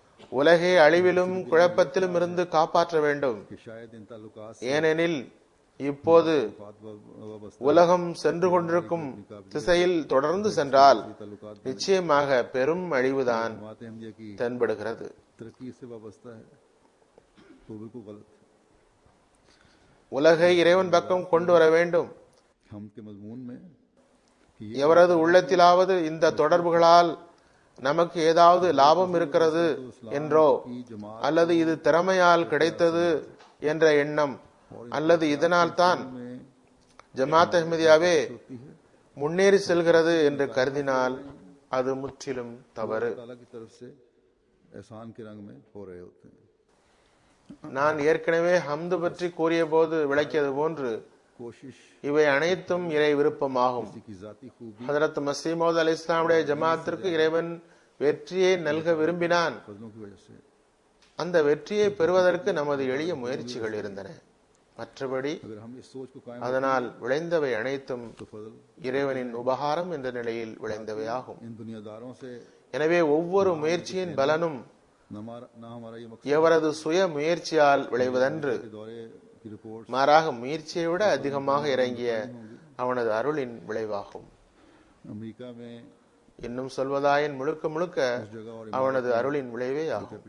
B: உலகை அழிவிலும் குழப்பத்திலும் இருந்து காப்பாற்ற வேண்டும்.
A: कि शायद इन ताल्लुकात से
B: ஏனெனில் இப்போது உலகம் சென்று கொண்டிருக்கும் திசையில் தொடர்ந்து சென்றால் நிச்சயமாக பெரும் அழிவுதான் தென்படுகிறது. உலகை இறைவன் பக்கம் கொண்டு வர வேண்டும். எவரது உள்ளத்திலாவது இந்த தொடர்புகளால் நமக்கு ஏதாவது லாபம் இருக்கிறது என்றோ, அல்லது இது திறமையால் கிடைத்தது என்ற எண்ணம், அல்லது இதனால் தான் ஜமாத் அஹ்மதியாவே முன்னேறி செல்கிறது என்று கருதினால் அது முற்றிலும் தவறு. நான் ஏற்கனவே ஹம்து பற்றி கூறிய போது விளக்கியது போன்று இவை அனைத்தும் இறை விருப்பமாகும். ஹஜ்ரத் மஸீஹ் மவ்ஊத் அலைஹிஸ்ஸலாமுடைய ஜமாத்திற்கு இறைவன் வெற்றியை நல்க விரும்பினான். அந்த வெற்றியை பெறுவதற்கு நமது எளிய முயற்சிகள் இருந்தன. மற்றபடி அதனால் விளைந்தவை அனைத்தும் இறைவனின் உபகாரம் என்ற நிலையில் விளைந்தவையாகும். எனவே ஒவ்வொரு முயற்சியின் பலனும் எவரது சுய முயற்சியால் விளைவதன்று, மாறாக முயற்சியை விட அதிகமாக இறங்கிய அவனது அருளின் விளைவாகும். இன்னும் சொல்வதாயின் முழுக்க முழுக்க அவனது அருளின் விளைவே ஆகும்.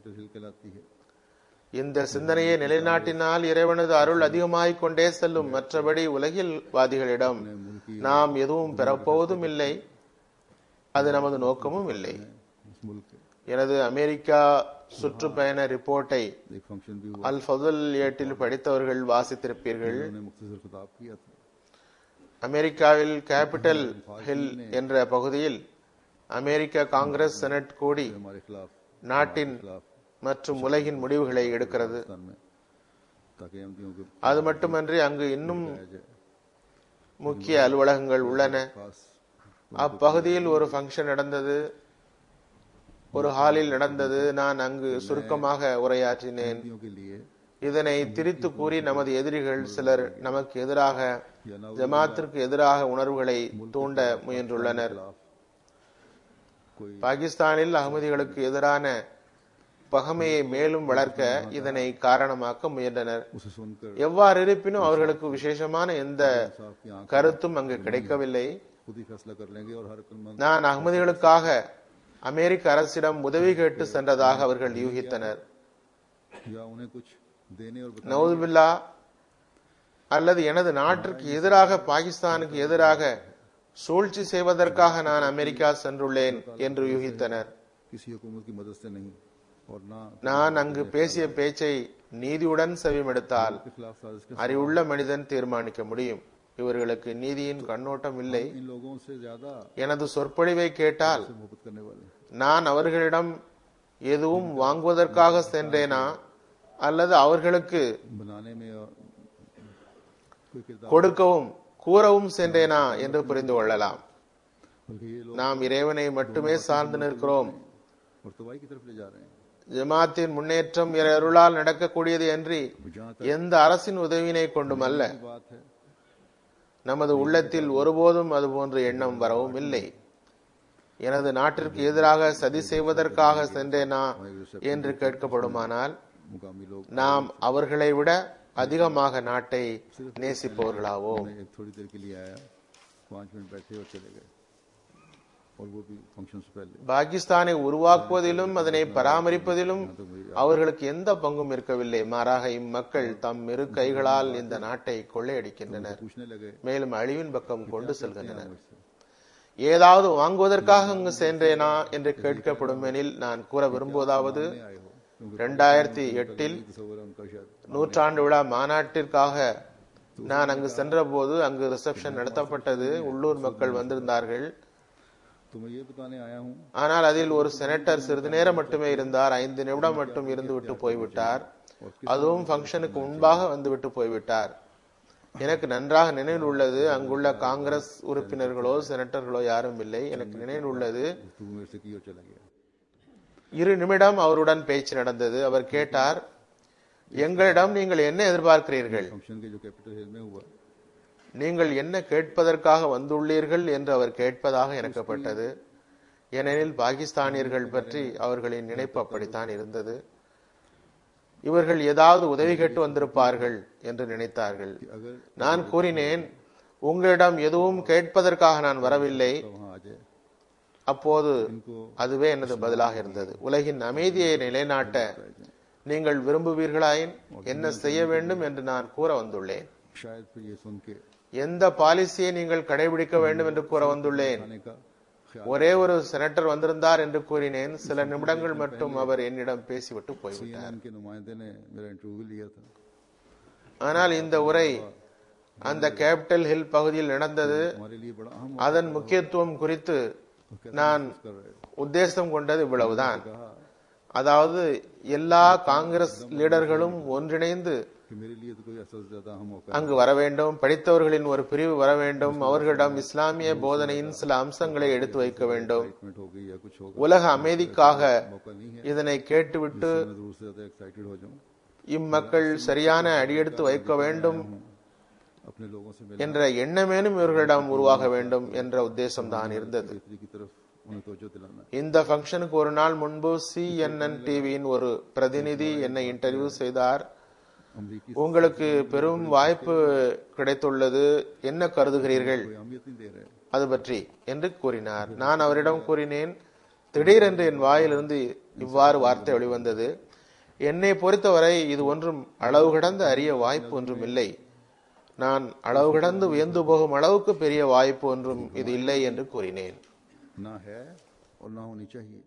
B: இந்த சிந்தனையை நிலைநாட்டினால் இறைவனது அருள் அதிகமாகிக் கொண்டே செல்லும். மற்றபடி உலகில் வாதிகளிடம் நாம் எதுவும் பெறப்போவதும் இல்லை, அது நமது நோக்கமும் இல்லை. எனது அமெரிக்கா சுற்றுப்பயண ரிப்போர்ட்டை அல் ஃபதுல் ஏட்டில் படித்தவர்கள் வாசித்திருப்பீர்கள். அமெரிக்காவில் கேபிட்டல் ஹில் என்ற பகுதியில் அமெரிக்க காங்கிரஸ் செனட் கூடி நாட்டின் மற்றும் உலகின் முடிவுகளை எடுக்கிறது. அது மட்டுமன்றி அங்கு இன்னும் முக்கிய அலுவலகங்கள் உள்ளன. அப்பகுதியில் ஒரு ஃபங்க்ஷன் நடந்தது, ஒரு ஹாலில் நடந்தது. நான் அங்கு சுருக்கமாக உரையாற்றினேன். இதனை திரித்து கூறி நமது எதிரிகள் சிலர் நமக்கு எதிராக, ஜமாத்திற்கு எதிராக உணர்வுகளை தூண்ட முயன்றுள்ளனர். பாகிஸ்தானில் அகமதிகளுக்கு எதிரான பகைமையை மேலும் வளர்க்க இதனை காரணமாக்க முயன்றனர். எவ்வாறு இருப்பினும் அவர்களுக்கு விசேஷமான எந்த கருத்தும் அங்கு கிடைக்கவில்லை. நான் அகமதிகளுக்காக அமெரிக்க அரசிடம் உதவி கேட்டு சென்றதாக அவர்கள் யூகித்தனர். நவுதுபில்லா, அல்லது எனது நாட்டிற்கு எதிராக, பாகிஸ்தானுக்கு எதிராக சூழ்ச்சி செய்வதற்காக நான் அமெரிக்கா சென்றுள்ளேன் என்று யூகித்தனர். நான் அங்கு பேசிய பேச்சை நீதியுடன் செவிமெடுத்தால் அறிவுள்ள மனிதன் தீர்மானிக்க முடியும். இவர்களுக்கு நீதியின் கண்ணோட்டம் இல்லை. எனது சொற்பொழிவை கேட்டால் நான் அவர்களிடம் எதுவும் வாங்குவதற்காக சென்றேனா, அல்லது அவர்களுக்கு கொடுக்கவும் கூறவும் சென்றேனா என்று புரிந்து கொள்ளலாம். நாம் இறைவனை மட்டுமே சார்ந்து நிற்கிறோம். ஜமாத்தின் முன்னேற்றம் இறை அருளால் நடக்கக்கூடியது அன்றி எந்த அரசின் உதவியினை கொண்டும் அல்ல. நமது உள்ளத்தில் ஒருபோதும் அதுபோன்ற எண்ணம் வரவும் இல்லை. எனது நாட்டிற்கு எதிராக சதி செய்வதற்காக சென்றேனா என்று கேட்கப்படுமானால் நாம் அவர்களை விட அதிகமாக நாட்டை நேசிப்பவர்களாவோம். பாகிஸ்தானை உருவாக்குவதிலும் அதனை பராமரிப்பதிலும் அவர்களுக்கு எந்த பங்கும் இருக்கவில்லை. மாறாக இம்மக்கள் தம் இரு கைகளால் இந்த நாட்டை கொள்ளையடிக்கின்றனர், மேலும் அழிவின் பக்கம் கொண்டு செல்கின்றனர். ஏதாவது வாங்குவதற்காக அங்கு சென்றேனா என்று கேட்கப்படும் எனில் நான் கூற விரும்புவதாவது, 2008 நூற்றாண்டு விழா மாநாட்டிற்காக நான் அங்கு சென்ற போது அங்கு ரிசப்ஷன் நடத்தப்பட்டது. உள்ளூர் மக்கள் வந்திருந்தார்கள். ஆனால் அதில் ஒரு செனட்டர் சிறிது நேரம் மட்டுமே இருந்தார். 5 நிமிடம் மட்டும் இருந்து விட்டு போய்விட்டார். அதுவும் ஃபங்க்ஷனுக்கு முன்பாக வந்துவிட்டு போய்விட்டார். எனக்கு நன்றாக நினைவில் உள்ளது, அங்குள்ள காங்கிரஸ் உறுப்பினர்களோ செனட்டர்களோ யாரும் இல்லை. எனக்கு நினைவில் உள்ளது, 2 நிமிடம் அவருடன் பேச்சு நடந்தது. அவர் கேட்டார், எங்களிடம் நீங்கள் என்ன எதிர்பார்க்கிறீர்கள், நீங்கள் என்ன கேட்பதற்காக வந்துள்ளீர்கள் என்று அவர் கேட்பதாக எனக்கப்பட்டது. ஏனெனில் பாகிஸ்தானியர்கள் பற்றி அவர்களின் நினைப்பு அப்படித்தான் இருந்தது. இவர்கள் ஏதாவது உதவி கேட்டு வந்திருப்பார்கள் என்று நினைத்தார்கள்.
A: कि अगर
B: நான் கூறினேன், உங்களிடம் எதுவும் கேட்பதற்காக நான் வரவில்லை.
A: वहां आ जाए
B: அப்போது
A: इनको
B: அதுவே எனது பதிலாக இருந்தது. உலகின் அமைதியை நிலைநாட்ட நீங்கள் விரும்புவீர்களாயின் என்ன செய்ய வேண்டும் என்று நான் கூற வந்துள்ளேன்.
A: शायद फिर ये सुन के
B: எந்த பாலிசியை நீங்கள் கடைபிடிக்க வேண்டும் என்று கூற வந்துள்ளேன்.
A: आने का ख्याल
B: ஒரே ஒரு செனட்டர் வந்திருந்தார் என்று கூறினேன். சில நிமிடங்கள் மட்டும் அவர் என்னிடம் பேசிவிட்டு போய்விட்டார்.
A: CNN के नुमाइंदे ने मेरा इंटरव्यू लिया था.
B: ஆனால் இந்த உரை அந்த கேபிட்டல் ஹில் பகுதியில் நடந்தது.
A: हमारे लिए बड़ा अहम
B: அதன் முக்கியத்துவம் குறித்து நான்
A: कर रहे
B: உத்தேசம் கொண்டது இவ்வளவுதான்.
A: कहा
B: அதாவது எல்லா காங்கிரஸ் லீடர்களும் ஒன்றிணைந்து
A: कि मेरे लिए तो कोई असल ज्यादा अहम मौका
B: அங்கு வர வேண்டும். படித்தவர்களின் ஒரு பிரிவு வர வேண்டும். அவர்களிடம் இஸ்லாமிய போதனையின் சில அம்சங்களை எடுத்து வைக்க வேண்டும்.
A: एक्साइटमेंट हो गई या कुछ होगा
B: உலக அமைதிக்காக
A: मौका नहीं है.
B: இதனை கேட்டுவிட்டு
A: मैं जरूर से ज्यादा एक्साइटेड हो जाऊं,
B: இம்மக்கள் சரியான அடியெடுத்து வைக்க வேண்டும்
A: अपने लोगों से मिलने
B: என்ற எண்ணமேனும் இவர்களிடம் உருவாக வேண்டும் என்ற உத்தேசம் தான் இருந்தது.
A: की तरफ उन्हें तवज्जो दिलाना.
B: இந்த ஃபங்க்ஷனுக்கு ஒரு நாள் முன்பு CNN டிவியின் ஒரு பிரதிநிதி என்னை இன்டர்வியூ செய்தார்.
A: अमरीकी
B: உங்களுக்கு பெரும் வாய்ப்பு கிடைத்துள்ளது, என்ன கருதுகிறீர்கள்
A: कोई अहमियत नहीं दे रहे.
B: அது பற்றி என்று கூறினார். நான் அவரிடம் கூறினேன், திடீரென்று என் வாயிலிருந்து இவ்வாறு வார்த்தை வெளிவந்தது, என்னை பொறுத்தவரை இது ஒன்றும் அளவு கடந்த அரிய வாய்ப்பு ஒன்றும் இல்லை. நான் அளவு கடந்து வியந்து போகும் அளவுக்கு பெரிய வாய்ப்பு ஒன்றும் இது இல்லை என்று கூறினேன்.
A: ना है और ना होनी चाहिए.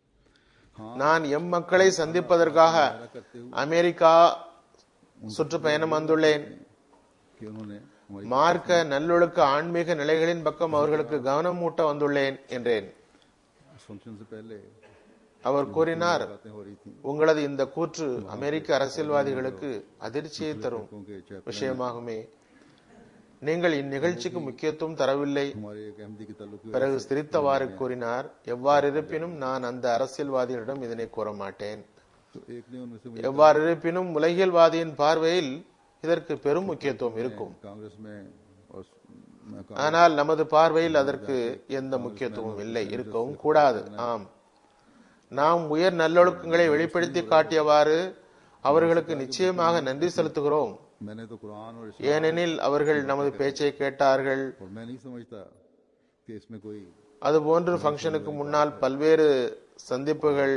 B: நான் எம் மக்களை சந்திப்பதற்காக அமெரிக்கா சுற்றுப்பயணம் வந்துள்ளேன்.
A: कि उन्होंने हमारी
B: மார்க்க நல்லொழுக்க ஆன்மீக நிலைகளின் பக்கம் அவர்களுக்கு கவனம் ஊட்ட வந்துள்ளேன் என்றேன்.
A: फंक्शन से पहले
B: அவர் கூறினார்,
A: बातें हो रही थी
B: உங்களது இந்த கூற்று அமெரிக்க அரசியல்வாதிகளுக்கு அதிர்ச்சியை தரும்
A: उनके चैप
B: விஷயமாகுமே. நீங்கள் இந்நிகழ்ச்சிக்கு முக்கியத்துவம் தரவில்லை.
A: हमारे एक अहमदी के ताल्लुक
B: பிறகு சிரித்தவாறு கூறினார், எவ்வாறு இருப்பினும் நான் அந்த அரசியல்வாதிகளிடம் இதனை கூற மாட்டேன்.
A: तो एक ने उनमें से
B: எவ்வாறு இருப்பினும் உலகியல்வாதியின் பார்வையில் இதற்கு பெரும் முக்கியத்துவம் இருக்கும்.
A: कांग्रेस में और मैं
B: ஆனால் நமது பார்வையில் அதற்கு எந்த முக்கியத்துவமும் இல்லை, இருக்கவும் கூடாது. ஆம், நாம் உயர் நல்லொழுக்கங்களை வெளிப்படுத்தி காட்டியவாறு அவர்களுக்கு நிச்சயமாக நன்றி செலுத்துகிறோம்.
A: मैंने तो कुरान और
B: ஏனெனில் அவர்கள் நமது பேச்சை கேட்டார்கள்.
A: और मैं नहीं समझता कि इसमें कोई
B: அதுபோன்று ஃபங்க்ஷனுக்கு முன்னால் பல்வேறு சந்திப்புகள்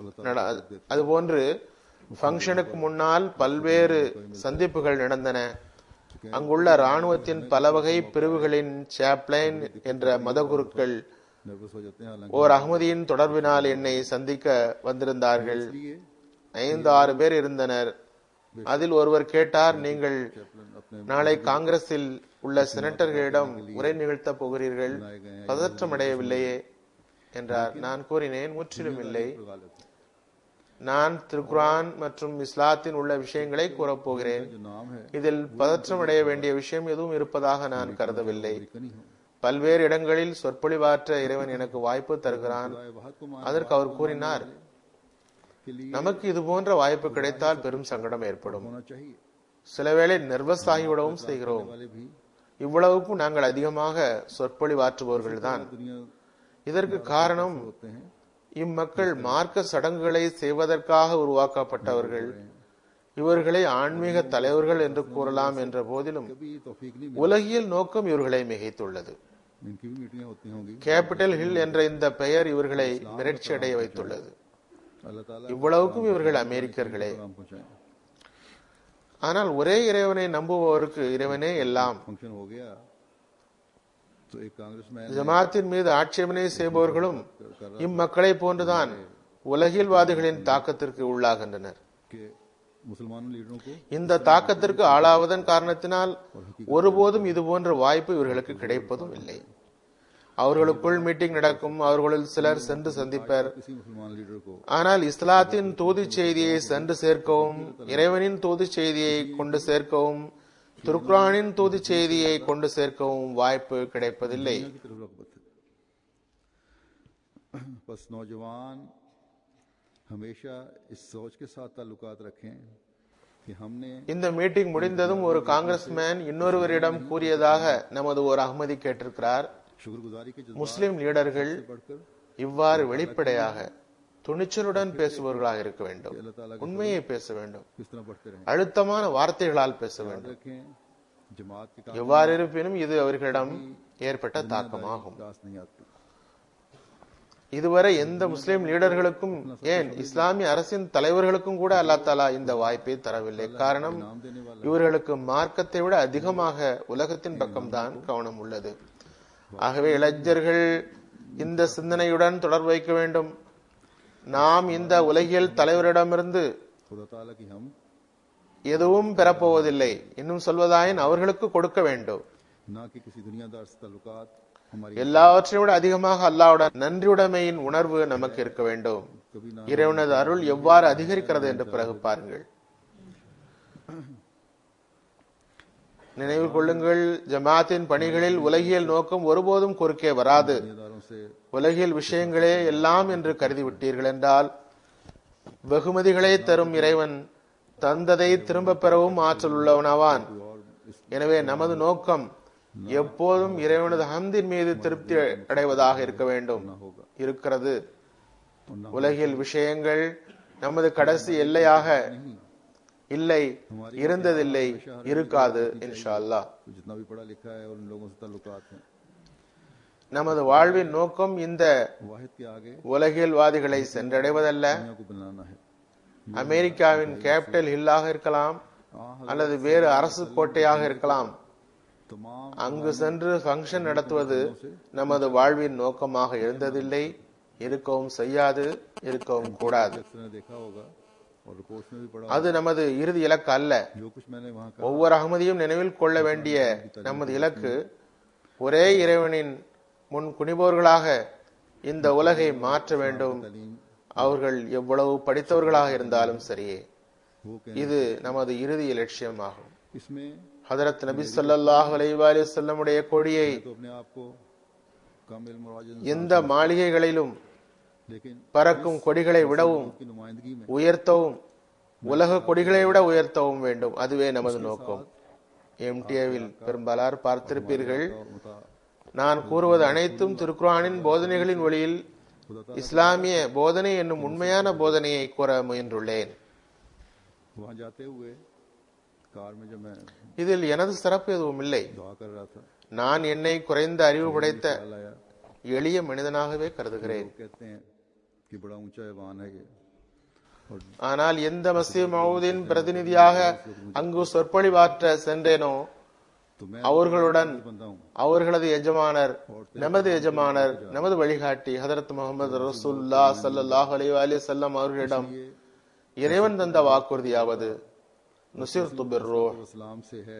B: நடந்தன. அங்குள்ள ராணுவத்தின் பல வகை பிரிவுகளின் சாப்ளைன் என்ற மதகுருக்கள்
A: नर्वस हो जाते हैं. हालांकि
B: ஓர் அகமதியின் தொடர்பினால் என்னை சந்திக்க வந்திருந்தார்கள். 5-6 பேர் இருந்தனர். அதில் ஒருவர் கேட்டார், நீங்கள்
A: अपने
B: நாளை காங்கிரஸில் உள்ள செனட்டர்களிடம் உரை நிகழ்த்தப் போகிறீர்கள், பதற்றமடையவில்லையே என்றார். நான் கூறினேன், முற்றிலும் இல்லை.
A: लगा लेते हैं.
B: நான் திருக்குரான் மற்றும் இஸ்லாத்தின் உள்ள விஷயங்களை கூறப்போகிறேன்.
A: जो नाम है
B: இதில் பதற்றமடைய வேண்டிய விஷயம் எதுவும் இருப்பதாக நான் கருதவில்லை.
A: नहीं हो
B: பல்வேறு இடங்களில் சொற்பொழிவாற்ற இறைவன் எனக்கு வாய்ப்பு தருகிறான்.
A: वहाद को मान
B: அதற்கு அவர் கூறினார்,
A: के लिए
B: நமக்கு இது போன்ற வாய்ப்பு கிடைத்தால் பெரும் சங்கடம் ஏற்படும்.
A: होना चाहिए.
B: சிலவேளை நர்வஸ் ஆகிவிடவும் செய்கிறோம்.
A: वाले भी
B: இவ்வளவுக்கும் நாங்கள் அதிகமாக சொற்பொழிவாற்றுபவர்கள்தான்.
A: दुनिया
B: இதற்கு காரணம்,
A: होते हैं
B: இம்மக்கள் மார்க்க சடங்குகளை செய்வதற்காக உருவாக்கப்பட்டவர்கள். இவர்களை ஆன்மீக தலைவர்கள் என்று கூறலாம் என்ற போதிலும்
A: कभी तौफीक नहीं
B: உலகியல் நோக்கம் இவர்களை மிகைத்துள்ளது.
A: मिली. इनकी भी मीटिंगें होती होंगी.
B: கேபிட்டல் ஹில் என்ற இந்த பெயர் இவர்களை மிரட்சி அடைய வைத்துள்ளது.
A: अल्लाह ताला
B: இவ்வளவுக்கும் இவர்கள் அமெரிக்கர்களே.
A: काम पहुंचाए.
B: ஆனால் ஒரே இறைவனை நம்புபவருக்கு இறைவனே எல்லாம்.
A: फंक्शन हो गया तो एक कांग्रेसमैन
B: ஜமாத்தின் மீது ஆட்சேபனை செய்பவர்களும் இம்மக்களை போன்றுதான் உலகியல்வாதிகளின் தாக்கத்திற்கு உள்ளாகின்றனர்.
A: के मुसलमान लीडरों को
B: இந்த தாக்கத்திற்கு ஆளாவதன் காரணத்தினால் ஒருபோதும் இது போன்ற வாய்ப்பு இவர்களுக்கு கிடைப்பதும் இல்லை. அவர்களுக்குள் மீட்டிங் நடக்கும், அவர்களில் சிலர் சென்று சந்திப்பர்.
A: किसी मुसलमान लीडर को
B: ஆனால் இஸ்லாத்தின் தூது செய்தியை சென்று சேர்க்கவும், இறைவனின் தூது செய்தியை கொண்டு சேர்க்கவும், துர்குரானின் தூது செய்தியை கொண்டு சேர்க்கவும் வாய்ப்பு கிடைப்பதில்லை.
A: की तरफ रग़बत है. बस नौजवान हमेशा इस सोच के साथ ताल्लुकात रखें कि हमने
B: இந்த மீட்டிங் முடிந்ததும் ஒரு காங்கிரஸ்மேன் இன்னொருவரிடம் கூறியதாக நமது ஒரு அகமதி கேட்டிருக்கிறார்,
A: शुक्रगुजारी के जज्बात
B: முஸ்லிம் லீடர்கள்
A: बढ़कर
B: இவ்வாறு வெளிப்படையாக துணிச்சலுடன் பேசுபவர்களாக இருக்க வேண்டும்.
A: अल्लाह ताला
B: உண்மையை பேச வேண்டும்.
A: किस तरह पढ़ते रहें,
B: அழுத்தமான வார்த்தைகளால் பேச வேண்டும்.
A: रखें जमात के काम
B: எவ்வாறு இருப்பினும் இது அவர்களிடம் ஏற்பட்ட தாக்கமாகும்.
A: दास नहीं आती.
B: இதுவரை எந்த முஸ்லிம் லீடர்களுக்கும், ஏன் இஸ்லாமிய அரசின் தலைவர்களுக்கும் கூட அல்லாஹ் தஆலா இந்த வாய்ப்பை தரவில்லை. காரணம்,
A: नाम देने वाला
B: இவர்களுக்கு மார்க்கத்தை விட அதிகமாக உலகத்தின் பக்கம்தான் கவனம் உள்ளது. ஆகவே இளைஞர்கள் இந்த சிந்தனையுடன் தொடர்பு வைக்க வேண்டும். நாம் இந்த உலகியல் தலைவரிடமிருந்து
A: खुदा ताला की हम
B: எதுவும் பெறப்போவதில்லை. இன்னும் சொல்வதாயின் அவர்களுக்கு கொடுக்க வேண்டும்.
A: ना कि किसी दुनियादार से ताल्लुकात हमारी
B: எல்லாவற்றையும் விட அதிகமாக அல்லாஹ்வுடன் நன்றியுடைமையின் உணர்வு நமக்கு இருக்க வேண்டும்.
A: कभी ना
B: இறைவனது அருள் எவ்வாறு அதிகரிக்கிறது என்று பிறகு பாருங்கள். நினைவு கொள்ளுங்கள், ஜமாத்தின் பணிகளில் உலகியல் நோக்கம் ஒருபோதும் குறுக்கே வராது.
A: दुनियादारों से
B: உலகியல் விஷயங்களே எல்லாம் என்று கருதி விட்டீர்கள் என்றால், வெகுமதிகளை தரும் இறைவன் தந்ததை திரும்ப பெறவும் ஆற்றல் உள்ளவனாவான்.
A: और इस
B: எனவே நமது நோக்கம் எப்போதும் இறைவனது ஹம்தின் மீது திருப்தி அடைவதாக இருக்க வேண்டும்.
A: होगा
B: இருக்கிறது.
A: और ना
B: உலகியல் விஷயங்கள் நமது கடைசி எல்லையாக இல்லை, இருந்ததில்லை, இருக்காது இன்ஷா அல்லாஹ்.
A: तो जितना भी पढ़ा लिखा है और उन लोगों से ताल्लुकात हैं,
B: நமது வாழ்வின் நோக்கம் இந்த
A: वाहिद के आगे
B: உலகியல்வாதிகளை சென்றடைவதல்ல.
A: दुनिया को बनाना है.
B: அமெரிக்காவின் கேபிட்டல் ஹில்லாக இருக்கலாம், அல்லது வேறு அரசு கோட்டையாக இருக்கலாம்.
A: तमाम
B: அங்கு சென்று ஃபங்க்ஷன் நடத்துவது நமது வாழ்வின் நோக்கமாக இருந்ததில்லை, இருக்கவும் செய்யாது, இருக்கவும் கூடாது.
A: अक्सर ने देखा होगा और रिपोर्ट्स में भी पढ़ा,
B: அது நமது இறுதி இலக்கு அல்ல.
A: जो कुछ मैंने वहाँ का
B: ஒவ்வொரு அகமதியும் நினைவில் கொள்ள வேண்டிய நமது இலக்கு, ஒரே இறைவனின் முன் குனிபவர்களாக இந்த உலகை மாற்ற வேண்டும்.
A: तालीम
B: அவர்கள் எவ்வளவு படித்தவர்களாக இருந்தாலும் சரியே,
A: वो कहने,
B: இது நமது இறுதி லட்சியமாகும்.
A: इसमें
B: ஹதரத் நபி ஸல்லல்லாஹு அலைஹி வஸல்லம் உடைய கொடியை
A: तो अपने आप को कामिल मुराजिन,
B: எந்த மாளிகைகளிலும்
A: लेकिन
B: பறக்கும் கொடிகளை விடவும்
A: की नुमाइंदगी में
B: உயர்த்தவும், உலக கொடிகளை விட உயர்த்தவும் வேண்டும். அதுவே நமது நோக்கம். எம்டிஏவில் பெரும்பாலார் பார்த்திருப்பீர்கள்.
A: और मुता
B: நான் கூறுவது அனைத்தும் திருக்குர்ஆனின் போதனைகளின் ஒளியில் இஸ்லாமிய போதனை என்னும் உண்மையான போதனையை கூற முயன்றுள்ளேன்.
A: वहाँ जाते हुए कार में जब मैं
B: இதில் எனது சிறப்பு எதுவும் இல்லை.
A: दुआ कर रहा था,
B: நான் என்னை குறைந்த அறிவு படைத்த
A: ख्याल आया,
B: எளிய மனிதனாகவே கருதுகிறேன்.
A: लोग कहते हैं कि बड़ा ऊंचा ऐवान है ये, और
B: ஆனால் எந்த மசீஹ் மவ்ஊதின் பிரதிநிதியாக அங்கு சொற்பொழிவாற்ற சென்றேனோ,
A: तो मैं
B: அவர்களுடன்
A: बंदा हूँ.
B: அவர்களது எஜமானர், நமது எஜமானர், நமது வழிகாட்டி ஹதரத் முஹம்மது ரசூலுல்லாஹ் ஸல்லல்லாஹு அலைஹி வஸல்லம் அவர்களிடம் இறைவன் தந்த வாக்குறுதியாவது, நுஸிர்து பிர்ரூஹ்,
A: इस्लाम से है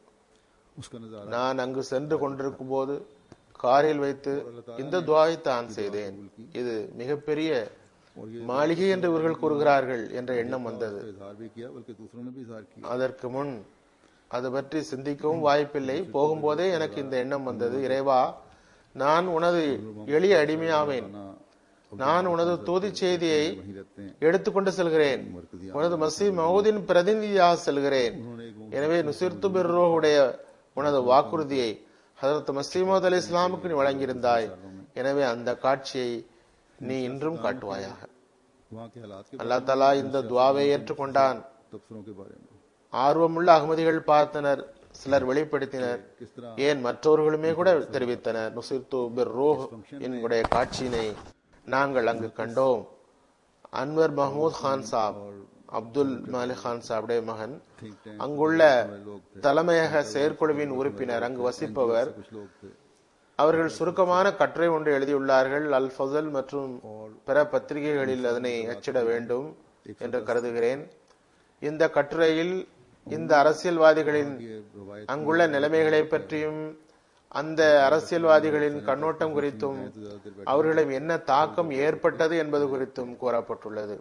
A: उसका नजारा
B: நான் அங்கு சென்று கொண்டிருக்கும் போது காரில் வைத்து இந்த துஆவை தான் செய்தேன். இது மிகப்பெரிய மாளிகை என்று இவர்கள் கூறுகிறார்கள் என்ற எண்ணம் வந்தது.
A: इजहार भी किया, बल्कि दूसरों ने भी इजहार किया.
B: அதற்கு முன் அது பற்றி சிந்திக்கவும் வாய்ப்பில்லை. போகும்போதே எனக்கு இந்த எண்ணம் வந்தது, இறைவா, நான் உனது எளிய அடிமையாவேன். நான் உனது தூதி செய்தியை
A: वहीं रहते हैं.
B: எடுத்துக்கொண்டு செல்கிறேன். உனது மசீஹ் மவ்ஊதின் பிரதிநிதியாக செல்கிறேன்.
A: उन्होंने एक
B: எனவே நுஸிர்து பிர்ரூஹுடைய உனது வாக்குறுதியை ஹதரத் மஸீஹ் மவ்ஊத் அலைஹிஸ்ஸலாமுக்கு நீ வழங்கியிருந்தாய். எனவே அந்த காட்சியை நீ இன்றும் காட்டுவாயாக.
A: वहाँ के हालात के
B: அல்லாஹ் தஆலா இந்த துஆவை ஏற்றுக்கொண்டான்.
A: तबसरों के बारे में
B: ஆர்வமுள்ள அகமதிகள் பார்த்தனர், சிலர் வெளிப்படுத்தினர்,
A: किस तरह
B: ஏன் மற்றவர்களுமே கூட தெரிவித்தனர். நுஸிர்து பிர்ரூஹ் என்னுடைய காட்சியினை நாங்கள் அங்கு கண்டோம். அன்வர் மஹமூத் கான் சாப், அப்துல் மாலிக் கான் சாபுடைய மகன்,
A: think tank
B: அங்குள்ள
A: लोग थे,
B: தலைமையக செயற்குழுவின் உறுப்பினர், அங்கு வசிப்பவர்.
A: कुछ लोग थे,
B: அவர்கள் சுருக்கமான கட்டுரை ஒன்று எழுதியுள்ளார்கள். அல் ஃபஸல் மற்றும் பிற பத்திரிகைகளில் அதனை அச்சிட வேண்டும் என்று கருதுகிறேன். இந்த கட்டுரையில் இந்த அரசியல்வாதிகளின்
A: ये रवायत
B: அங்குள்ள நிலைமைகளை பற்றியும் அந்த அரசியல்வாதிகளின் கண்ணோட்டம் குறித்தும் அவர்களிடம் என்ன தாக்கம் ஏற்பட்டது என்பது குறித்தும் கூறப்பட்டுள்ளது.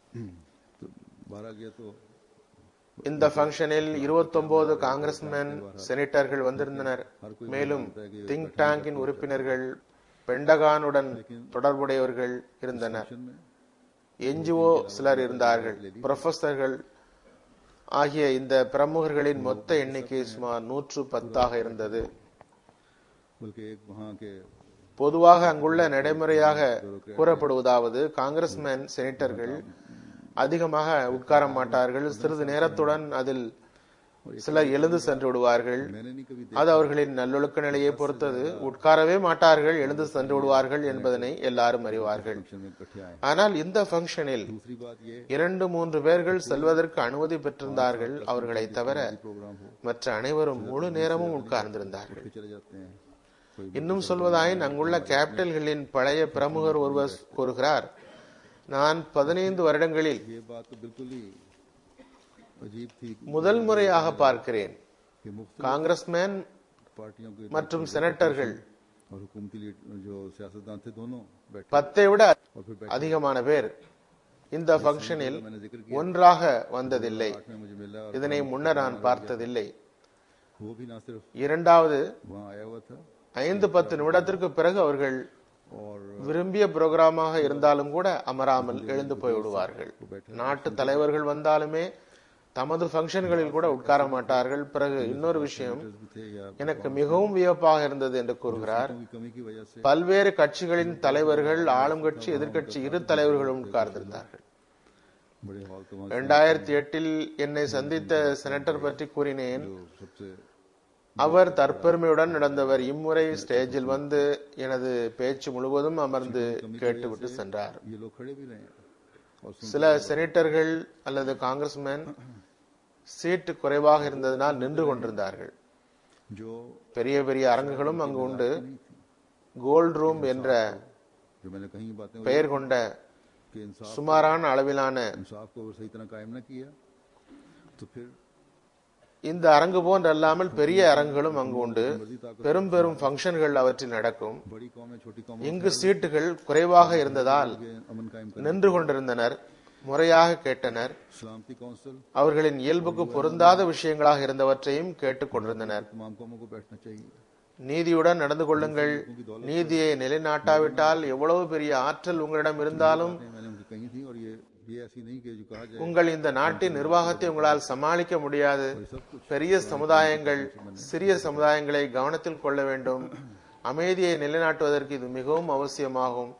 A: तो बारह गया तो
B: இந்த ஃபங்க்ஷனில் 29 காங்கிரஸ்மேன், செனட்டர்கள் வந்திருந்தனர். மேலும் திங்க் டாங்கின் உறுப்பினர்கள், பெண்டகானுடன் தொடர்புடையவர்கள் இருந்தனர்.
A: में
B: என்ஜிஓ சிலர் இருந்தார்கள். புரொஃபசர்கள் ஆகிய இந்த பிரமுகர்களின் மொத்த எண்ணிக்கை சுமார் 110 இருந்தது.
A: बल्कि एक वहाँ के
B: பொதுவாக அங்குள்ள நடைமுறையாக கூறப்படுவதாவது, காங்கிரஸ்மேன் செனட்டர்கள் அதிகமாக உட்கார மாட்டார்கள். சிறிது நேரத்துடன் அதில் சிலர் எழுந்து சென்று விடுவார்கள். அது அவர்களின் நல்லொழுக்க நிலையை பொறுத்தது. உட்காரவே மாட்டார்கள், எழுந்து சென்று விடுவார்கள் என்பதனை எல்லாரும் அறிவார்கள். ஆனால் இந்த பங்கனில் 2-3 பேர்கள் செல்வதற்கு அனுமதி பெற்றிருந்தார்கள். அவர்களை தவிர மற்ற அனைவரும் முழு நேரமும் உட்கார்ந்திருந்தார்கள். இன்னும் சொல்வதாயின், அங்குள்ள கேபிட்டல்களின் பழைய பிரமுகர் ஒருவர் கூறுகிறார், நான் 15 வருடங்களில் முதல் முறையாக பார்க்கிறேன் காங்கிரஸ்மேன் மற்றும் செனட்டர்கள் 10 விட அதிகமான பேர் இந்த பங்கனில் ஒன்றாக வந்ததில்லை. இதனை முன்னர் நான் பார்த்ததில்லை. இரண்டாவது, 5-10 நிமிடத்திற்கு பிறகு அவர்கள் விரும்பிய புரோகிராமாக இருந்தாலும் கூட அமராமல் எழுந்து போய்விடுவார்கள். நாட்டு தலைவர்கள் வந்தாலுமே தமது பங்கன்களில் கூட உட்கார மாட்டார்கள். பிறகு இன்னொரு விஷயம் எனக்கு மிகவும் வியப்பாக இருந்தது என்று கூறுகிறார். பல்வேறு கட்சிகளின் தலைவர்கள், ஆளும் கட்சி எதிர்கட்சி இரு தலைவர்களும் உட்கார்ந்திருந்தார்கள். 2008 என்னை சந்தித்த செனட்டர் பற்றி கூறினேன். அவர் தற்பெருமையுடன் நடந்தவர். இம்முறை ஸ்டேஜில் வந்து எனது பேச்சு முழுவதும் அமர்ந்து கேட்டுவிட்டு சென்றார். சில செனட்டர்கள் அல்லது காங்கிரஸ்மேன் சீட்டு குறைவாக இருந்ததனால் நின்று கொண்டிருந்தார்கள். பெரிய பெரிய அரங்குகளும் அங்கு உண்டு. கோல்ட் ரூம் என்ற பெயர் கொண்ட சுமாரான அளவிலான இந்த அரங்கு போன்று அல்லாமல் பெரிய அரங்குகளும் அங்கு உண்டு. பெரும் பெரும் பங்கன்கள் அவற்றில் நடக்கும். இங்கு சீட்டுகள் குறைவாக இருந்ததால் நின்று கொண்டிருந்தனர். முறையாக கேட்டனர். அவர்களின் இயல்புக்கு பொருந்தாத விஷயங்களாக இருந்தவற்றையும் கேட்டுக் கொண்டிருந்தனர். நீதியுடன் நடந்து கொள்ளுங்கள். நீதியை நிலைநாட்டாவிட்டால் எவ்வளவு பெரிய ஆற்றல் உங்களிடம் இருந்தாலும் உங்கள் இந்த நாட்டின் நிர்வாகத்தை உங்களால் சமாளிக்க முடியாது. பெரிய சமுதாயங்கள் சிறிய சமுதாயங்களை கவனத்தில் கொள்ள வேண்டும். அமைதியை நிலைநாட்டுவதற்கு இது மிகவும் அவசியமாகும்.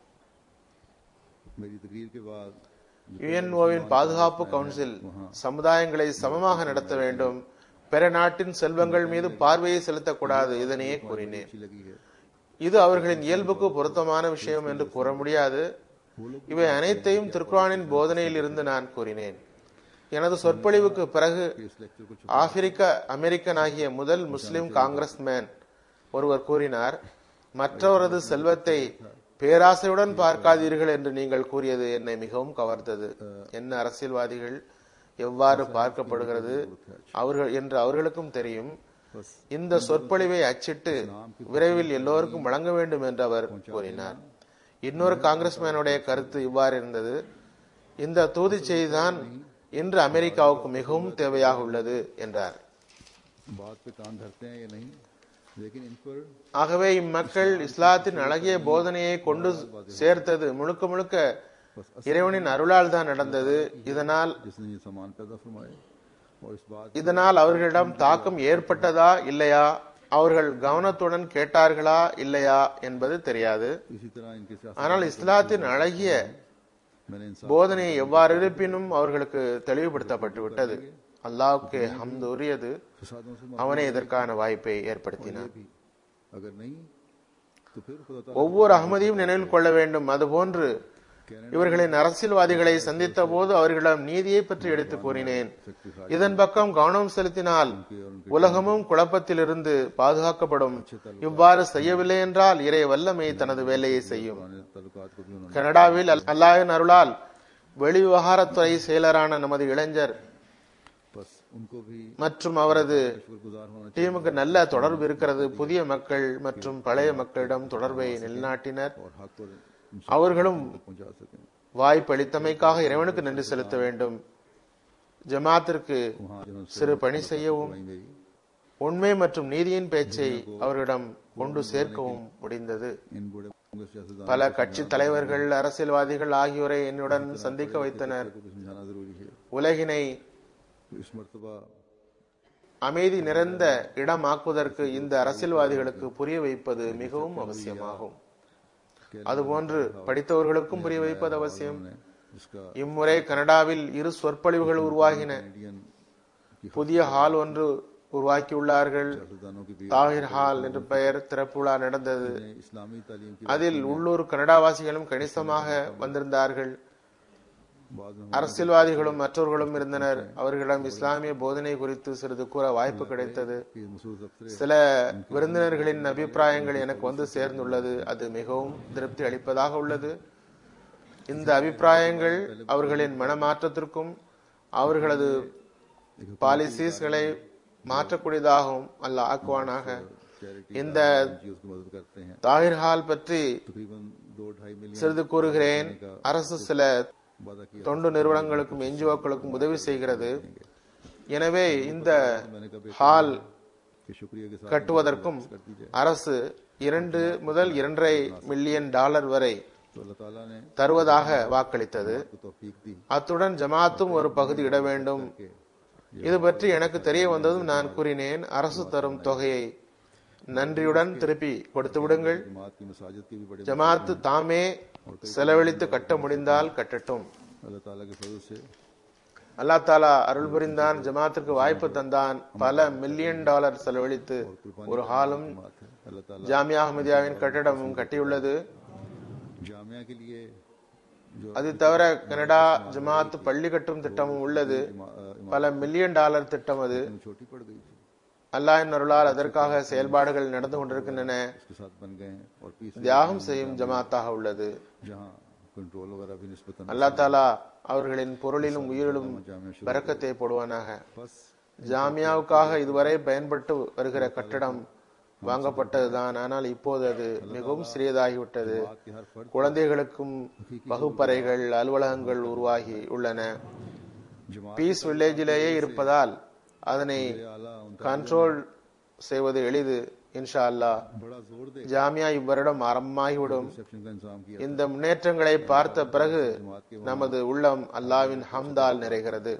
B: யுஎன்ஓவின் பாதுகாப்பு கவுன்சில் சமுதாயங்களை சமமாக நடத்த வேண்டும். பிற நாட்டின் செல்வங்கள் மீது பார்வையை செலுத்தக்கூடாது. இதனையே கூறினேன். இது அவர்களின் இயல்புக்கு பொருத்தமான விஷயம் என்று கூற முடியாது. இவை அனைத்தையும் திருக்குர்ஆனின் போதனையில் இருந்து நான் கூறினேன். எனது சொற்பொழிவுக்கு பிறகு ஆப்பிரிக்க அமெரிக்கன் ஆகிய முதல் முஸ்லிம் காங்கிரஸ்மேன் ஒருவர் கூறினார், மற்றவரது செல்வத்தை பேராசையுடன் பார்க்காதீர்கள் என்று நீங்கள் கூறியது என்னை மிகவும் கவர்ந்தது. என்ன அரசியல்வாதிகள் எவ்வாறு பார்க்கப்படுகிறது என்று அவர்களுக்கும் தெரியும். இந்த சொற்பொழிவை அச்சிட்டு விரைவில் எல்லோருக்கும் வழங்க வேண்டும் என்று அவர் கூறினார். இன்னொரு காங்கிரஸ்மேனுடைய கருத்து இவ்வாறு இருந்தது, இந்த தூதி செய்திதான் இன்று அமெரிக்காவுக்கு மிகவும் தேவையாக உள்ளது என்றார். ஆகவே இம்மக்கள் இஸ்லாத்தின் அழகிய போதனையை கொண்டு சேர்த்தது முழுக்க முழுக்க இறைவனின் அருளால் தான் நடந்தது. இதனால் அவர்களிடம் தாக்கம் ஏற்பட்டதா இல்லையா, அவர்கள் கவனத்துடன் கேட்டார்களா இல்லையா என்பது தெரியாது. ஆனால் இஸ்லாத்தின் அழகிய போதனை எவ்வாறு இருப்பினும் அவர்களுக்கு தெளிவுபடுத்தப்பட்டு விட்டது. அல்லாஹ்வுக்கு ஹம்து உரியது. அவனே இதற்கான வாய்ப்பை ஏற்படுத்தினார். ஒவ்வொரு அஹ்மதியும் நினைவில் கொள்ள வேண்டும். அதுபோன்று இவர்களின் அரசியல்வாதிகளை சந்தித்த போது அவர்களிடம் நீதியை பற்றி எடுத்து கூறினேன். இதன் பக்கம் கவனம் செலுத்தினால் உலகமும் குழப்பத்திலிருந்து பாதுகாக்கப்படும். இவ்வாறு செய்யவில்லை என்றால் இறை வல்லமை தனது வேலையை செய்யும். கனடாவில் அல்லாஹ்வின் அருளால் வெளிவிவகாரத்துறை செயலரான நமது இளைஞர் மற்றும் அவரது டீமுக்கு நல்ல தொடர்பு இருக்கிறது. புதிய மக்கள் மற்றும் பழைய மக்களிடம் தொடர்பை நிலைநாட்டினர். அவர்களும் வாய்ப்பளித்தமைக்காக இறைவனுக்கு நன்றி செலுத்த வேண்டும். ஜமாத்திற்கு சிறு பணி செய்யவும் உண்மை மற்றும் நீதியின் பேச்சை அவர்களிடம் கொண்டு சேர்க்கவும் முடிந்தது. பல கட்சி தலைவர்கள், அரசியல்வாதிகள் ஆகியோரை என்னுடன் சந்திக்க வைத்தனர். உலகினை அமைதி நிறைந்த இடமாக்குவதற்கு இந்த அரசியல்வாதிகளுக்கு புரிய வைப்பது மிகவும் அவசியமாகும். அதுபோன்று படித்தவர்களுக்கும் புரிய வைப்பது அவசியம்.
A: जिसका
B: இம்முறை கனடாவில் 2 சொற்பொழிவுகள் உருவாகின.
A: इंडियन
B: புதிய ஹால் ஒன்று உருவாக்கியுள்ளார்கள்.
A: सियासतदानों की भी
B: தாகிர் ஹால் என்ற பெயர் திறப்பு விழா நடந்தது.
A: इस्लामी तालीम की
B: அதில் உள்ளூர் கனடாவாசிகளும் கணிசமாக வந்திருந்தார்கள்.
A: बाद में
B: அரசியல்வாதிகளும் மற்றவர்களும் இருந்தனர். அவர்களிடம் இஸ்லாமிய போதனை குறித்து சிறிது கூற வாய்ப்பு கிடைத்தது.
A: मसूद अफसर
B: சில விருந்தினர்களின் அபிப்பிராயங்கள் எனக்கு வந்து சேர்ந்துள்ளது. அது மிகவும் திருப்தி அளிப்பதாக உள்ளது. இந்த அபிப்பிராயங்கள் அவர்களின் மனமாற்றத்திற்கும் அவர்களது பாலிசிஸ்களை மாற்றக்கூடியதாகவும் அல்லாஹ் ஆக்குவானாக. இந்த
A: NGOs की मदद करते हैं.
B: தாகிர் ஹால் பற்றி
A: तकरीबन 2-2.5 मिलियन
B: சிறிது கூறுகிறேன். அரசு சில
A: वादा किया.
B: தொண்டு நிறுவனங்களுக்கும் என்ஜிஓக்களுக்கும் உதவி செய்கிறது. எனவே இந்த ஹால்
A: कि शुक्रिया के साथ
B: கட்டுவதற்கும் அரசு 2 முதல் 2.5 மில்லியன் டாலர் வரை
A: तो अल्लाह ताला ने
B: தருவதாக வாக்களித்தது.
A: तौफीक दी
B: அத்துடன் ஜமாத்தும் ஒரு பகுதி இட வேண்டும். இது பற்றி எனக்கு தெரிய வந்ததும் நான் கூறினேன், அரசு தரும் தொகையை நன்றியுடன் திருப்பி கொடுத்து விடுங்கள்.
A: जमात की मसाजिद की भी बड़े
B: ஜமாத்து தாமே செலவழித்து கட்ட முடிந்தால் கட்டட்டும்.
A: अल्लाह ताला के फजल से
B: அல்லாஹ் தாலா அருள் புரிந்தான், ஜமாத்திற்கு வாய்ப்பு தந்தான். பல மில்லியன் டாலர் செலவழித்து ஒரு ஹாலும்
A: बात है. अल्लाह ताला
B: ஜாமியா அஹ்மதியாவின் கட்டடமும் கட்டியுள்ளது.
A: जामिया के लिए जो
B: அது தவிர கனடா ஜமாத் பள்ளி கட்டும் திட்டமும் உள்ளது. பல மில்லியன் டாலர் திட்டம் அது.
A: छोटी पड़ गई थी
B: அல்லாஹ்வின் அருளால் அதற்காக செயல்பாடுகள் நடந்து கொண்டிருக்கின்றன.
A: उसके साथ बन गए हैं और पीस
B: தியாகம் செய்யும் ஜமாத்தாக உள்ளது.
A: जहां कंट्रोल वगैरह भी निस्बतन
B: அல்லாஹ் தாலா அவர்களின் பொருளிலும் உயிரிலும் பரக்கத்தை போடுவானாக.
A: बस
B: ஜாமியாவுக்காக இதுவரை பயன்பட்டு வருகிற கட்டடம் வாங்கப்பட்டதுதான். ஆனால் இப்போது அது மிகவும் சிறியதாகிவிட்டது.
A: के हर फर्द
B: குழந்தைகளுக்கும் வகுப்பறைகள், அலுவலகங்கள் உருவாகி உள்ளன.
A: जमात
B: பீஸ் வில்லேஜிலேயே இருப்பதால் அதனை
A: आला उनका
B: கண்ட்ரோல் செய்வது எளிது. இன்ஷா அல்லாஹ்
A: बड़ा जोर दे
B: ஜாமியா இவ்வருடம் ஆரம்பமாகிவிடும்.
A: रिसेप्शन का इंतजाम किया.
B: இந்த முன்னேற்றங்களை பார்த்த பிறகு நமது உள்ளம் அல்லாஹ்வின் ஹம்தால் நிறைகிறது.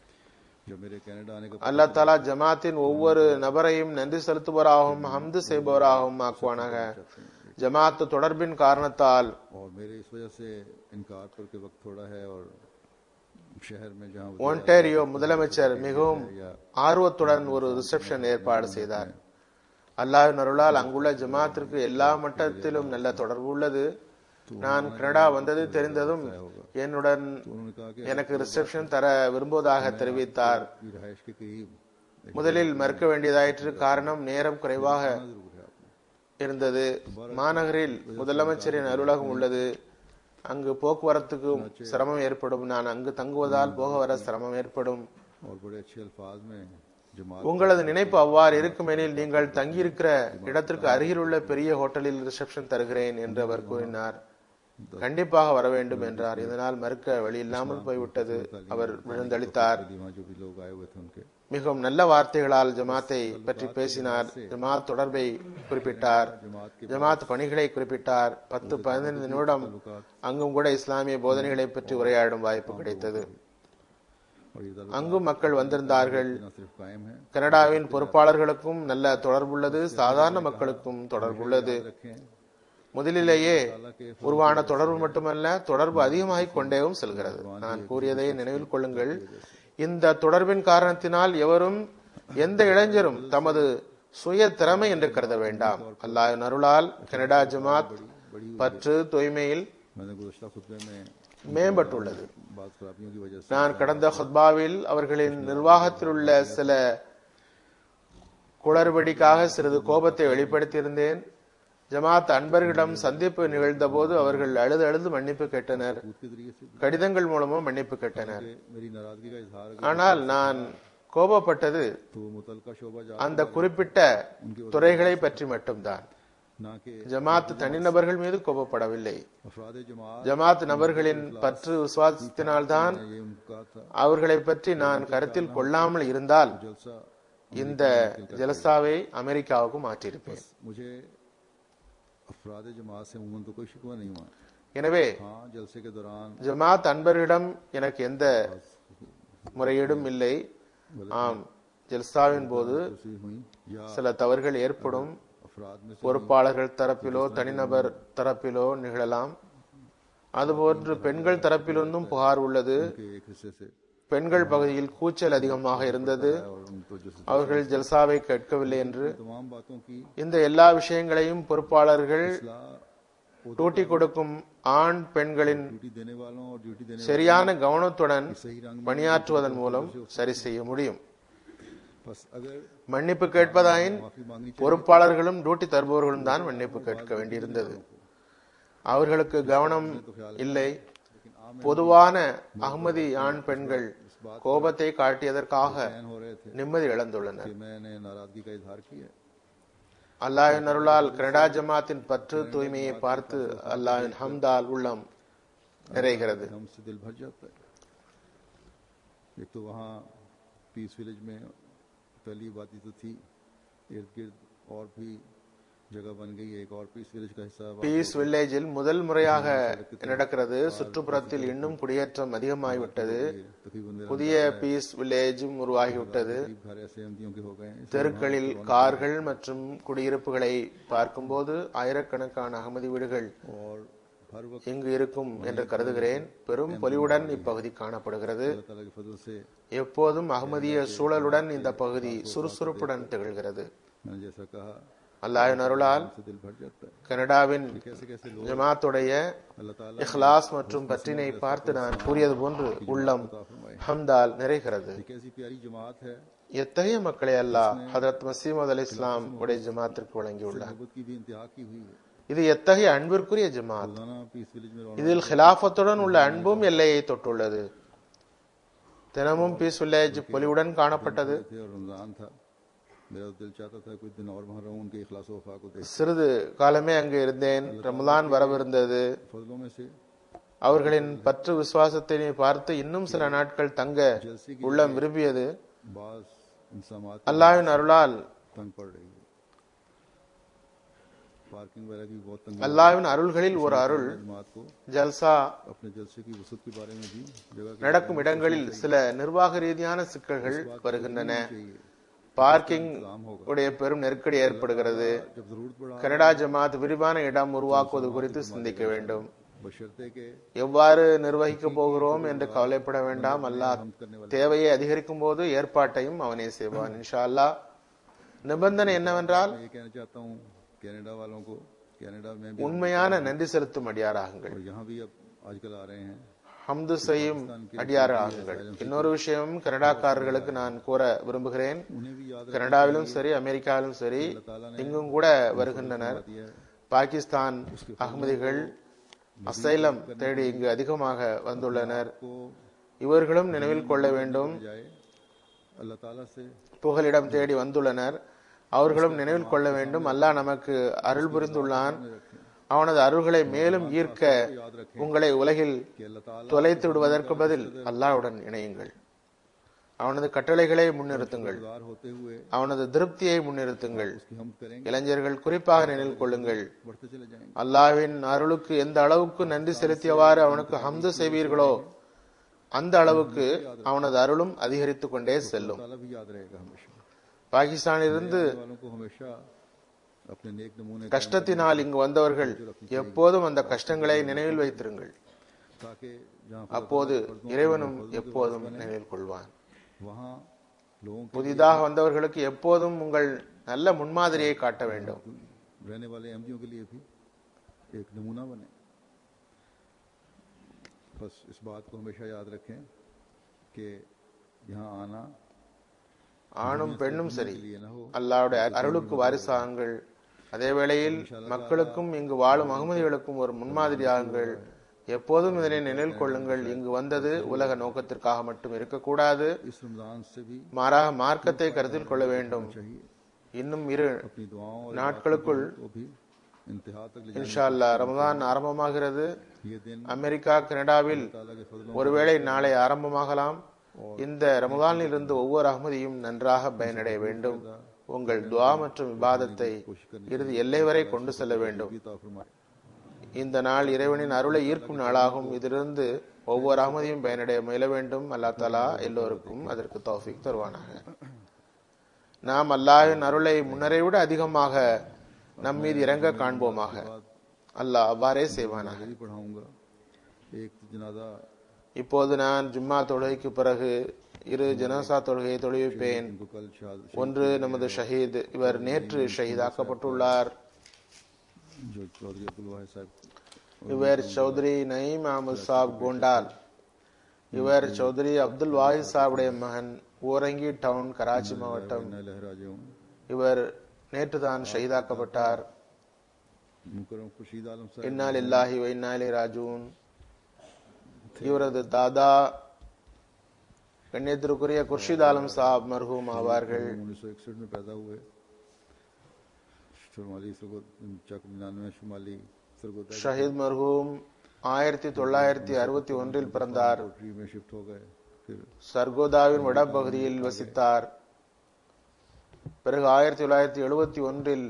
A: जब मेरे कनाडा आने का
B: அல்லாஹ் தாலா ஜமாத்தின் ஒவ்வொரு நபரையும் நன்றி செலுத்துபவராகவும் ஹம்து செய்பவராகவும் ஆக்குவானாக. ஜமாத் தொடர்பின் காரணத்தால்
A: और मेरे इस वजह से इनकार पर के वक्त थोड़ा है और शहर में जहां
B: ஒன்டாரியோ முதலமைச்சர் மிகவும் ஆர்வத்துடன் ஒரு ரிசப்ஷன் ஏற்பாடு செய்தார். அல்லாஹ்வின் அருளால் அங்குள்ள ஜமாத்திற்கு எல்லா மட்டத்திலும் நல்ல தொடர்பு உள்ளது. நான் கனடா வந்தது தெரிந்ததும் என்னுடன்
A: उन्होंने कहा कि
B: எனக்கு ரிசப்ஷன் தர விரும்புவதாக தெரிவித்தார்.
A: रिहाइश के करीब
B: முதலில் மறுக்க வேண்டியதாயிற்று. காரணம் நேரம் குறைவாக
A: जरूर है आपने
B: இருந்தது. மாநகரில் முதலமைச்சரின் அலுவலகம் உள்ளது. அங்கு போக்குவரத்துக்கு சிரமம் ஏற்படும். நான் அங்கு தங்குவதால் போக வர சிரமம் ஏற்படும்.
A: और बड़े अच्छे अल्फाज में जमात
B: உங்களது நினைப்பு அவ்வாறு இருக்குமெனில் நீங்கள் தங்கியிருக்கிற இடத்திற்கு அருகில் உள்ள பெரிய ஹோட்டலில் ரிசப்ஷன் தருகிறேன் என்று அவர் கூறினார். கண்டிப்பாக வர வேண்டும் என்றார். இதனால் மறுக்க வழி இல்லாமல் போய்விட்டது. அவர் விழுந்தளித்தார்.
A: वहाँ जो भी लोग आए हुए थे उनके
B: மிகவும் நல்ல வார்த்தைகளால் ஜமாத்தை பற்றி பேசினார். ஜமாத் தொடர்பை குறிப்பிட்டார். ஜமாத் பணிகளை குறிப்பிட்டார். 10-15 நிமிடம் அங்கும் கூட இஸ்லாமிய போதனைகளை பற்றி உரையாடும் வாய்ப்பு கிடைத்தது.
A: और ये
B: அங்கும் மக்கள் வந்திருந்தார்கள்.
A: न सिर्फ कायम है
B: கனடாவின் பொறுப்பாளர்களுக்கும் நல்ல தொடர்புள்ளது, சாதாரண மக்களுக்கும் தொடர்புள்ளது.
A: रखें
B: முதலிலேயே உருவான தொடர்பு மட்டுமல்ல, தொடர்பு அதிகமாகிக் கொண்டேவும் செல்கிறது. நான் கூறியதை நினைவில் கொள்ளுங்கள். இந்த தொடர்பின் காரணத்தினால் எவரும், எந்த இளைஞரும் தமது சுய திறமை என்று கருத வேண்டாம். அல்லாஹ்வின் அருளால் கனடா ஜமாத் பற்று தூய்மையில்
A: मैंने गुज़श्ता खुतबे में
B: மேம்பட்டுள்ளது.
A: बात खराबियों की वजह से
B: நான் கடந்த ஹுத்பாவில் அவர்களின் நிர்வாகத்தில் உள்ள சில குளறுபடிக்காக சிறிது கோபத்தை வெளிப்படுத்தியிருந்தேன். ஜமாத் அன்பர்களிடம் சந்திப்பு நிகழ்ந்த போது அவர்கள் அழுது அழுது மன்னிப்பு கேட்டனர்.
A: के जरिए से
B: கடிதங்கள் மூலமும் மன்னிப்பு கேட்டனர்.
A: मेरी नाराजगी का इजहार
B: ஆனால் நான் கோபப்பட்டது
A: तो मुतलका शोबा जा
B: அந்த குறிப்பிட்ட துறைகளை பற்றி மட்டும்தான்.
A: ना कि
B: ஜமாத் தனிநபர்கள் மீது கோபப்படவில்லை.
A: अफराद जमात
B: ஜமாத் நபர்களின் பற்று விசுவாசத்தினால்தான்
A: ये उनका था
B: அவர்களை பற்றி நான் கருத்தில் கொள்ளாமல் இருந்தால்
A: जलसा
B: இந்த ஜலசாவை அமெரிக்காவுக்கு மாற்றியிருப்பேன்.
A: मुझे अफराद जमात से उमूमन तो कोई शिकवा नहीं हुआ.
B: எனவே
A: हाँ जलसे के दौरान
B: ஜமாத் அன்பர்களிடம் எனக்கு எந்த முறையீடும் இல்லை. ஆம், ஜல்சாவின் போது
A: हुई या
B: சில தவறுகள் ஏற்படும்.
A: अफराद में से
B: பொறுப்பாளர்கள் தரப்பிலோ தனிநபர் தரப்பிலோ நிகழலாம். அதுபோன்று பெண்கள் தரப்பிலிருந்தும் புகார் உள்ளது.
A: के एक हिस्से से
B: பெண்கள் பகுதியில் கூச்சல் அதிகமாக இருந்தது.
A: और उनको जो
B: அவர்கள் ஜல்சாவை கேட்கவில்லை என்று.
A: तमाम बातों की
B: இந்த எல்லா விஷயங்களையும் பொறுப்பாளர்கள்
A: इस्लाह
B: டூட்டி கொடுக்கும் ஆண் பெண்களின்
A: ड्यूटी देने वालों और ड्यूटी देने
B: சரியான கவனத்துடன்
A: सही रंग में
B: பணியாற்றுவதன் மூலம் சரி செய்ய முடியும்.
A: बस अगर
B: மன்னிப்பு கேட்பதாயின்
A: माफी मांगनी
B: பொறுப்பாளர்களும் டியூட்டி தருபவர்களும் தான் மன்னிப்பு கேட்க வேண்டியிருந்தது. அவர்களுக்கு கவனம் இல்லை. பொதுவான அகமதி ஆண் பெண்கள் கோபத்தை காட்டியதற்காக
A: चैन हो रहे थे
B: நிம்மதி இழந்துள்ளனர்.
A: कि मैंने नाराजगी का इजहार किया.
B: அல்லாஹ்வின் அருளால் கனடா ஜமாத்தின் பற்று தூய்மையை பார்த்து அல்லாஹ்வின் ஹம்தால் உள்ளம் நிறைகிறது.
A: हमसे दिल भर जाता है. एक तो वहाँ पीस विलेज में पहली आबादी तो थी, इर्द गिर्द और भी जगह बन गई है. एक और पीस विलेज का हिस्सा
B: பீஸ் வில்லேஜில் முதல் முறையாக நடக்கிறது. சுற்றுப்புறத்தில் இன்னும் குடியேற்றம் அதிகமாகிவிட்டது.
A: तकरीबन मेरा
B: புதிய பீஸ் வில்லேஜும் உருவாகிவிட்டது.
A: घर ऐसे अहमदियों के हो गए हैं.
B: தெருக்களில் கார்கள் மற்றும் குடியிருப்புகளை பார்க்கும்போது ஆயிரக்கணக்கான அகமதி வீடுகள்
A: और हर वक्त
B: இங்கு இருக்கும் என்று கருதுகிறேன். பெரும் பொலிவுடன் இப்பகுதி காணப்படுகிறது.
A: अल्लाह ताला के फजल से
B: எப்போதும் அகமதிய சூழலுடன் இந்த பகுதி சுறுசுறுப்புடன் திகழ்கிறது.
A: मैंने जैसा कहा
B: அல்லாஹ்வின் அருளால்
A: से दिल भर जाता है.
B: கனடாவின்
A: कैसे कैसे लोग
B: ஜமாத்துடைய
A: अल्लाह ताला
B: இஹ்லாஸ் மற்றும் பற்றினை பார்த்து நான் கூறியது போன்று உள்ளம் ஹம்தால் நிறைகிறது.
A: एक ऐसी प्यारी जमात है
B: எத்தகைய மக்களை அல்லாஹ் ஹதரத் மசீமது அலைஹிஸ் ஸலாம் உடைய ஜமாத்திற்கு வழங்கியுள்ளார்.
A: मोहब्बत की भी इंतहा की हुई है.
B: இது எத்தகைய அன்பிற்குரிய ஜமாத்.
A: रोजाना पीस विलेज में रौनक
B: இதில் खिलाफத்துடன் உள்ள அன்பும் எல்லையை தொட்டுள்ளது. தினமும் பீஸ் வில்லேஜ் பொலிவுடன் காணப்பட்டது.
A: थे और रमजान था. मेरा दिल चाहता था कुछ दिन और वहाँ रहूं, उनके इखलास व वफा को देख.
B: சிறிது காலமே அங்கு இருந்தேன். ரமலான் வரவிருந்தது.
A: फजलों में से
B: அவர்களின் பற்று விசுவாசத்தை பார்த்து இன்னும் சில நாட்கள் தங்க உள்ளம் விரும்பியது.
A: बाज इंसामात
B: அல்லாஹ்வின் அருளால்
A: तंग पड़ रही है. पार्किंग वगैरह की बहुत तंग.
B: அல்லாஹ்வின் அருள்களில் ஒரு அருள்.
A: जमात को
B: ஜல்சா
A: अपने जलसे की वसत के बारे में भी जगह
B: நடக்கும் இடங்களில் சில நிர்வாக ரீதியான சிக்கல்கள் வருகின்றன.
A: चाहिए.
B: பார்க்கிங் உடைய பெரும் நெருக்கடி ஏற்படுகிறது.
A: जब जरूरत पड़ा
B: கனடா ஜமாத் விரிவான இடம் உருவாக்குவது குறித்து சிந்திக்க வேண்டும்.
A: बशर्ते के
B: எவ்வாறு நிர்வகிக்க போகிறோம் என்று கவலைப்பட வேண்டாம். அல்லாஹ் தேவையை அதிகரிக்கும் போது ஏற்பாட்டையும் அவனே செய்வான் இன்ஷா அல்லாஹ். நிபந்தனை என்னவென்றால்
A: मैं ये कहना चाहता हूँ कनाडा वालों को, कनाडा में भी
B: உண்மையான நன்றி செலுத்தும் அடியாராகுங்கள்.
A: और यहाँ भी अब आजकल आ रहे हैं.
B: ஹம்து செய்யும் அடியாராகுங்கள். இன்னொரு விஷயம் கனடாக்காரர்களுக்கு நான் கூற விரும்புகிறேன்.
A: उन्हें भी याद
B: கனடாவிலும் சரி அமெரிக்காவிலும் சரி இங்கும் கூட வருகின்றனர்.
A: रखिए
B: பாகிஸ்தான் அகமதிகள் அசைலம் தேடி இங்கு அதிகமாக வந்துள்ளனர்.
A: को
B: இவர்களும் நினைவில் கொள்ள வேண்டும்.
A: जाए अल्लाह ताला से
B: புகலிடம் தேடி வந்துள்ளனர். அவர்களும் நினைவில் கொள்ள வேண்டும். அல்லாஹ் நமக்கு அருள் புரிந்துள்ளான். அவனது அருள்களை மேலும் ஈர்க்க உங்களை உலகில்
A: कि अल्लाह ताला
B: தொலைத்து விடுவதற்கு பதில் அல்லாஹ்வுடன் இணையுங்கள். அவனது கட்டளைகளை முன்னிறுத்துங்கள்.
A: गुजार होते हुए
B: அவனது திருப்தியை முன்னிறுத்துங்கள்.
A: उसकी हम करेंगे,
B: இளைஞர்கள் குறிப்பாக நினைவில் கொள்ளுங்கள்.
A: बढ़ते चले जाएंगे.
B: அல்லாஹ்வின் அருளுக்கு எந்த அளவுக்கு நன்றி செலுத்தியவாறு அவனுக்கு ஹம்து செய்வீர்களோ அந்த அளவுக்கு அவனது அருளும் அதிகரித்துக் கொண்டே செல்லும்.
A: ताला भी याद रहेगा हमेशा.
B: பாகிஸ்தானிலிருந்து
A: वालों को हमेशा अपने नेक नमूने
B: கஷ்டத்தினால் இங்கு வந்தவர்கள் எப்போதும் அந்த கஷ்டங்களை நினைவில் வைத்திருங்கள்.
A: ताकि जहाँ
B: அப்போது இறைவனும் எப்போதும் நினைவில் கொள்வான்.
A: वहाँ लोगों के
B: புதிதாக வந்தவர்களுக்கு எப்போதும் உங்கள் நல்ல முன்மாதிரியை காட்ட வேண்டும்.
A: रहने वाले अहमदियों के लिए भी एक नमूना बने. बस इस बात को हमेशा याद रखें कि यहाँ आना
B: ஆணும் பெண்ணும் சரி
A: लिए न हो.
B: அல்லாஹ்வுடைய அருளுக்கு வாரிசாகுங்கள். அதே வேளையில் மக்களுக்கும் இங்கு வாழும் அகமதிகளுக்கும் ஒரு முன்மாதிரியாகுங்கள். எப்போதும் இதனை நினைவில் கொள்ளுங்கள். இங்கு வந்தது உலக நோக்கத்திற்காக மட்டும் இருக்கக்கூடாது.
A: इस रमजान से भी
B: மாறாக மார்க்கத்தை கருத்தில் கொள்ள வேண்டும்.
A: चाहिए
B: இன்னும் 2
A: अपनी दुआओं और
B: நாட்களுக்குள்
A: को भी इंतहा तक ले
B: இன்ஷா அல்லாஹ் ரமதான் ஆரம்பமாகிறது.
A: ये दिन
B: அமெரிக்கா கனடாவில்
A: ताला के फजलों
B: ஒருவேளை நாளை ஆரம்பமாகலாம். இந்த ரமதானில் இருந்து ஒவ்வொரு அகமதியும் நன்றாக பயனடைய வேண்டும். உங்கள் துஆ மற்றும் இபாதத்தை இறுதி எல்லை வரை கொண்டு செல்ல வேண்டும்.
A: की अता फरमाए.
B: இந்த நாள் இறைவனின் அருளை ஈர்க்கும் நாளாகும். இதிலிருந்து ஒவ்வொரு அகமதியும் பயனடைய முயல வேண்டும். அல்லாஹ் தஆலா எல்லோருக்கும் அதற்கு தௌஃபீக் தருவானாக. நாம் அல்லாஹ்வின் அருளை முன்னரை விட அதிகமாக நம் மீது இறங்க காண்போமாக. அல்லாஹ் அவ்வாறே செய்வானாக.
A: भी पढ़ाऊंगा। एक जनाजा
B: இப்போது நான் ஜும்மா தொழுகைக்கு பிறகு இரு ஜனாசா தொழுகையை தொழுவிப்பேன்.
A: इनको कल शहादत
B: ஒன்று நமது ஷஹீத், இவர் நேற்று ஷஹீதாக்கப்பட்டுள்ளார்.
A: जो चौधरी अब्दुल वाहिद साहब,
B: இவர் சௌத்ரி நயீம் அஹமது சாப் கோண்டால். இவர் சௌத்ரி அப்துல் வாஹித் சாவுடைய மகன், ஓரங்கி டவுன், கராச்சி மாவட்டம்.
A: लहराजे हूँ
B: இவர் நேற்று தான் ஷஹீதாக்கப்பட்டார்.
A: मुकरम खुर्शीद आलम साहब,
B: இன்னா லில்லாஹி வ இன்னா இலைஹி ராஜிஊன். இவரது தாதா கண்ணியத்திற்குரிய குர்ஷித் ஆலம் சாப் மர்ஹூம் ஆவார்கள்.
A: 1961 में पैदा हुए। शुमाली चक 99 शुमाली सरगोदा
B: ஷஹீத் மர்ஹூம் 1961 பிறந்தார்.
A: कोटरी में शिफ्ट हो गए। फिर
B: சர்கோதாவின் வடபகுதியில் வசித்தார். பிறகு 1971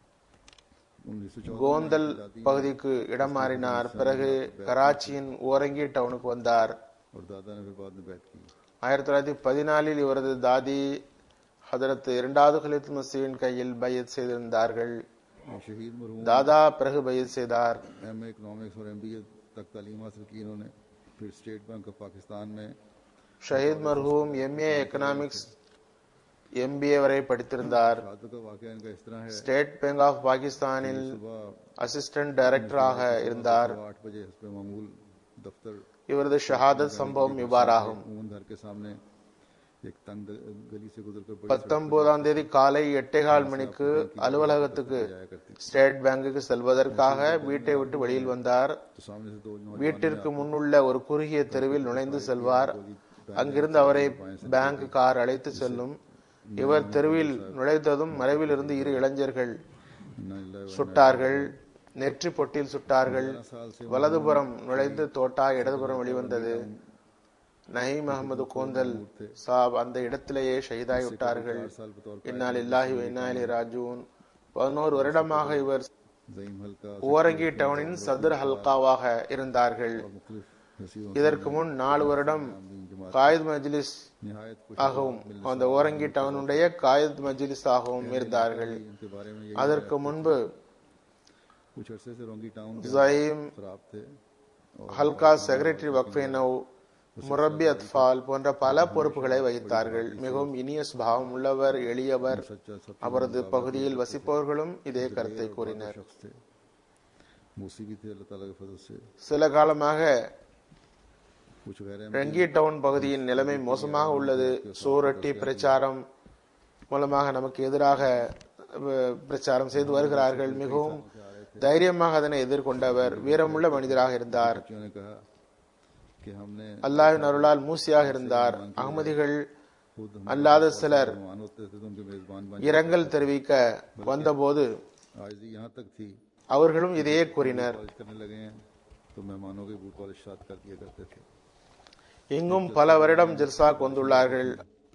A: 1914
B: கோந்தல் பகுதிக்கு இடம் மாறினார். பிறகு கராச்சியின் ஓரங்கி டவுனுக்கு வந்தார்.
A: और दादा ने फिर बाद में बैठ की।
B: 1914 இவரது தாதி ஹதரத் இரண்டாவது खलीफा மசீஹின் கையில் பையத் செய்திருந்தார்கள்.
A: शहीद मरहूम
B: தாதா பிறகு பையத் செய்தார்.
A: एमए इकोनॉमिक्स और एमबीए तक तालीम हासिल की इन्होंने। फिर स्टेट बैंक ऑफ पाकिस्तान में
B: ஷஹீத் மர்ஹூம் எம்ஏ எக்கனாமிக்ஸ் எம்பிஏ வரை படித்திருந்தார்.
A: शहादत का वाकया इनका इस तरह है।
B: ஸ்டேட் பேங்க் ஆஃப் பாகிஸ்தானில்
A: सुबह
B: அசிஸ்டன்ட் டைரக்டராக இருந்தார்.
A: 8 बजे हस्ब मामूल दफ्तर
B: இவரது ஷஹாதத் சம்பவம் இவ்வாறாகும்.
A: उमन घर के सामने एक तंग गली से गुजरकर बड़ी
B: 19ஆம் தேதி காலை 8:15 மணிக்கு அலுவலகத்துக்கு ஸ்டேட் பேங்குக்கு செல்வதற்காக வீட்டை விட்டு வெளியில் வந்தார்.
A: तो सामने से दो
B: வீட்டிற்கு முன்னுள்ள ஒரு குறுகிய தெருவில் நுழைந்து செல்வார். அங்கிருந்து அவரை பேங்க் கார் அழைத்து செல்லும். இவர் தெருவில் நுழைந்ததும் மறைவில் இருந்து இரு இளைஞர்கள் சுட்டார்கள். நெற்றி பொட்டில் சுட்டார்கள். வலதுபுறம் நுழைந்து தோட்டா இடதுபுறம் வெளிவந்தது. நயீம் அஹமது கோந்தல் சாப் அந்த இடத்திலேயே ஷஹீதாகி விட்டார்கள். இன்னா லில்லாஹி வ இன்னா இலைஹி ராஜிஊன். 11 வருடமாக இவர்
A: ज़ईम हल्का
B: ஓரங்கி டவுனின் சதுர் ஹல்காவாக இருந்தார்கள். இதற்கு முன் 4 வருடம் காயித் மஜ்லிஸ்
A: निहायत कुछ
B: ஆகவும் அந்த ஓரங்கி டவுனுடைய காயித் மஜ்லிஸ் ஆகவும் இருந்தார்கள்.
A: इनके बारे में
B: அதற்கு முன்பு
A: कुछ अरसे से रोंगी टाउन
B: ज़ईम
A: खराब थे।
B: ஹல்கா செக்ரட்டரி வக்ஃபே நவ், முரப்பி அத்ஃபால் போன்ற பல பொறுப்புகளை வகித்தார்கள். மிகவும் இனிய சுபாவம் உள்ளவர், எளியவர்.
A: सच्चा सब
B: அவரது பகுதியில் வசிப்பவர்களும் இதே கருத்தை கூறினர்.
A: शख्स थे। मूसी भी थे अल्लाह ताला के फजल से।
B: சில காலமாக
A: कुछ गैर
B: ரங்கி டவுன் பகுதியின் நிலைமை மோசமாக உள்ளது. சூரட்டி பிரச்சாரம் மூலமாக நமக்கு எதிராக பிரச்சாரம் செய்து வருகிறார்கள். மிகவும் தைரியமாக அதனை எதிர்கொண்டவர், வீரமுள்ள மனிதராக இருந்தார்.
A: बच्चों ने कहा कि हमने
B: அல்லாஹ்வின் அருளால் மூசியாக இருந்தார். அகமதிகள் அல்லாத சிலர்
A: मेहमान होते थे तो उनके मेजबान बन
B: இரங்கல் தெரிவிக்க வந்தபோது
A: आज यहाँ तक थी
B: அவர்களும் இதையே கூறினர்.
A: पॉलिश करने लगे हैं तो मेहमानों के बूट पॉलिश साथ कर दिया करते थे।
B: இங்கும் பல வருடம் ஜல்சாக்கு வந்துள்ளார்கள்.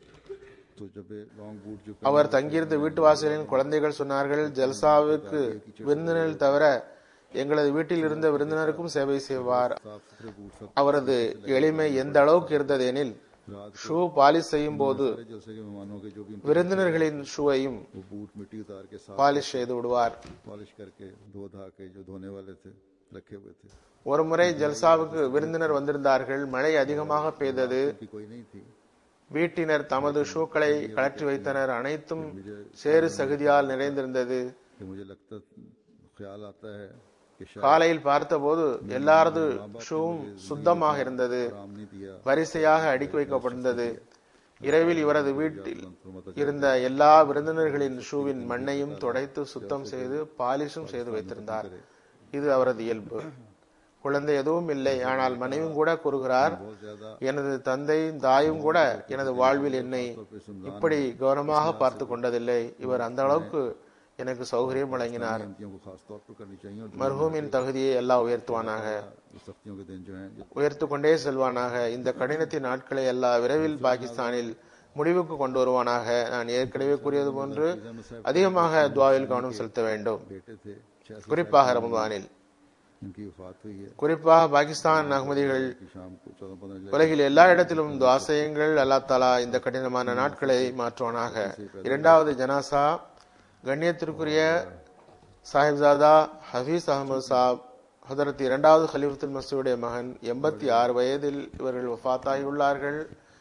A: तो जब ये लॉन्ग बूट जो
B: அவர் தங்கியிருந்த வீட்டு வாசலின் குழந்தைகள் சொன்னார்கள், ஜல்சாவுக்கு விருந்தினர் தவிர எங்களது வீட்டில் இருந்த விருந்தினருக்கும் சேவை செய்வார்.
A: साफ सुथरे बूट सब
B: அவரது எளிமை எந்த அளவுக்கு இருந்தது எனில், ஷூ பாலிஷ் செய்யும் போது
A: जलसे के मेहमानों के जो भी
B: விருந்தினர்களின் ஷூவையும்
A: वो बूट मिट्टी उतार के साफ
B: பாலிஷ் செய்து விடுவார்.
A: पॉलिश करके धो धा के जो धोने वाले थे रखे हुए थे।
B: ஒரு முறை ஜல்சாவுக்கு விருந்தினர் வந்திருந்தார்கள். மழை அதிகமாக பெய்தது.
A: कि कोई नहीं थी।
B: வீட்டினர் தமது ஷூக்களை கழற்றி வைத்தனர். அனைத்தும் சேறு சகுதியால் நிறைந்திருந்தது.
A: कि मुझे लगता ख्याल आता है कि शायद
B: காலையில் பார்த்தபோது எல்லாரது ஷூவும் சுத்தமாக இருந்தது.
A: आराम नहीं दिया।
B: வரிசையாக அடுக்கி வைக்கப்பட்டிருந்தது. இரவில் இவரது வீட்டில் இருந்த எல்லா விருந்தினர்களின் ஷூவின் மண்ணையும் துடைத்து சுத்தம் செய்து பாலிஷும் செய்து வைத்திருந்தார். இது அவரது இயல்பு. குழந்தை எதுவும் இல்லை. ஆனால் மனைவியும் கூட கூறுகிறார்,
A: बहुत ज्यादा
B: எனது தந்தையும் தாயும் கூட எனது வாழ்வில் என்னை இப்படி கவனமாக பார்த்து கொண்டதில்லை. இவர் அந்த அளவுக்கு எனக்கு சௌகரியம் வழங்கினார்.
A: गिनतियों को खास तौर पर करनी चाहिए और
B: மர்ஹூமின் தகுதியை எல்லாம் உயர்த்துவானாக,
A: सख्तियों के दिन जो हैं
B: உயர்த்து கொண்டே செல்வானாக. இந்த கடினத்தின் நாட்களை எல்லாம் விரைவில் பாகிஸ்தானில் முடிவுக்கு கொண்டு வருவானாக. நான் ஏற்கனவே கூறியது போன்று அதிகமாக துஆவில் கவனம் செலுத்த வேண்டும்.
A: बेटे थे 6
B: குறிப்பாக ரமதானில்.
A: इनकी वफात हुई है।
B: குறிப்பாக பாகிஸ்தான் அகமதிகள்
A: कि शाम को 14-15
B: உலகில் எல்லா இடத்திலும் துஆ செய்யுங்கள். அல்லாஹ் தஆலா இந்த கடினமான நாட்களை மாற்றுவானாக. இரண்டாவது ஜனாசா கண்ணியத்திற்குரிய சாஹிப்ஜாதா ஹஃபீஸ் அஹமது சாப் ஹதரத் இரண்டாவது ஹலீஃபத்துல் மஸீஹுடைய மகன் 86 வயதில் இவர்கள் வஃபாத்தாகியுள்ளார்கள்.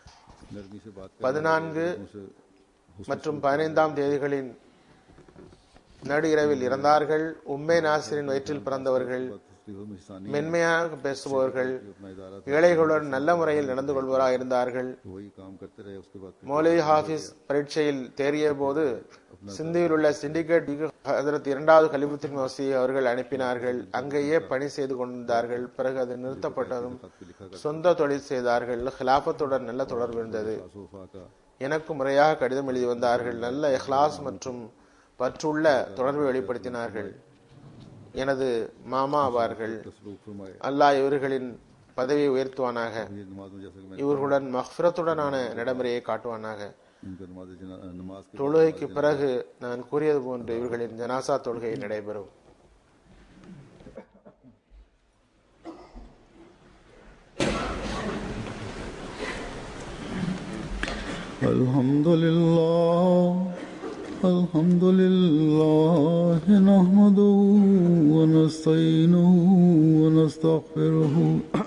B: 14 மற்றும் 15ஆம் தேதிகளின் நடு இரவில் இறந்தார்கள். உம்மே நாசிரின் வயிற்றில் பிறந்தவர்கள், மென்மையாக பேசுபவர்கள், ஏழைகளுடன் நல்ல முறையில் நடந்து கொள்வராக இருந்தார்கள். மௌலவி ஹாஃபிஸ் பரீட்சையில் தேறிய போது சிந்தியில் உள்ள சிண்டிகேட் ஹதரத் இரண்டாவது கலிபுத்தின் மசீஹ் அவர்கள் அனுப்பினார்கள். அங்கேயே பணி செய்து கொண்டிருந்தார்கள். பிறகு அது நிறுத்தப்பட்டதும் சொந்த தொழில் செய்தார்கள். ஹிலாபத்துடன் நல்ல தொடர்பு இருந்தது. எனக்கு முறையாக கடிதம் எழுதி வந்தார்கள். நல்ல இஹ்லாஸ் மற்றும் பற்றுள்ள தொடர்பை வெளிப்படுத்தினார்கள். எனது மாமா ஆவார்கள். அல்லாஹ் இவர்களின் பதவியை உயர்த்துவானாக. இவர்களுடன் மஃபிரத்துடனான நடைமுறையை காட்டுவானாக. தொழுகைக்கு பிறகு நான் கூறியது போன்று இவர்களின் ஜனாசா தொழுகை நடைபெறும்.
A: அல்ஹம்துலில்லாஹ் நஹ்மதுஹு வ நஸ்தஈனுஹு வ நஸ்தக்ஃபிருஹு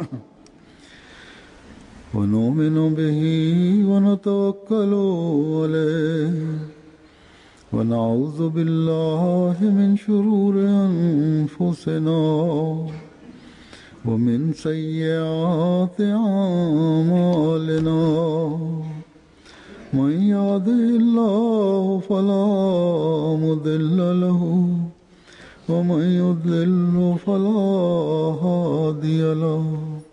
A: ونؤمن به ونتوكل عليه ونعوذ بالله من شرور أنفسنا ومن سيئات أعمالنا من يهده الله فلا مضل له ومن يضلل فلا هادي له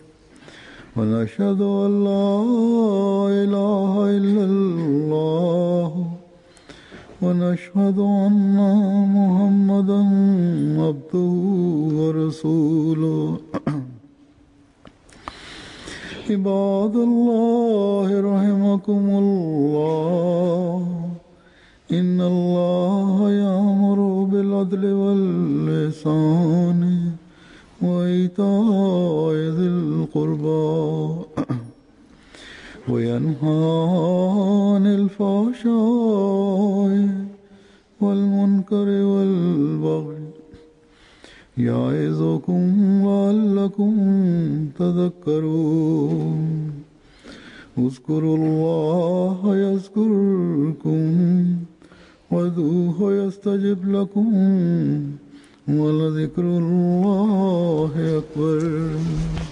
A: ونشهد أن لا إله إلا الله ونشهد أن محمدا عبده ورسوله عباد الله رحمكم الله إن الله يأمر بالعدل والإحسان وإيتاء ذي القربى وينهى عن الفحشاء والمنكر والبغي يعظكم لعلكم تذكرون اذكروا الله يذكركم وادعوه يستجب لكم ولذكر الله أكبر.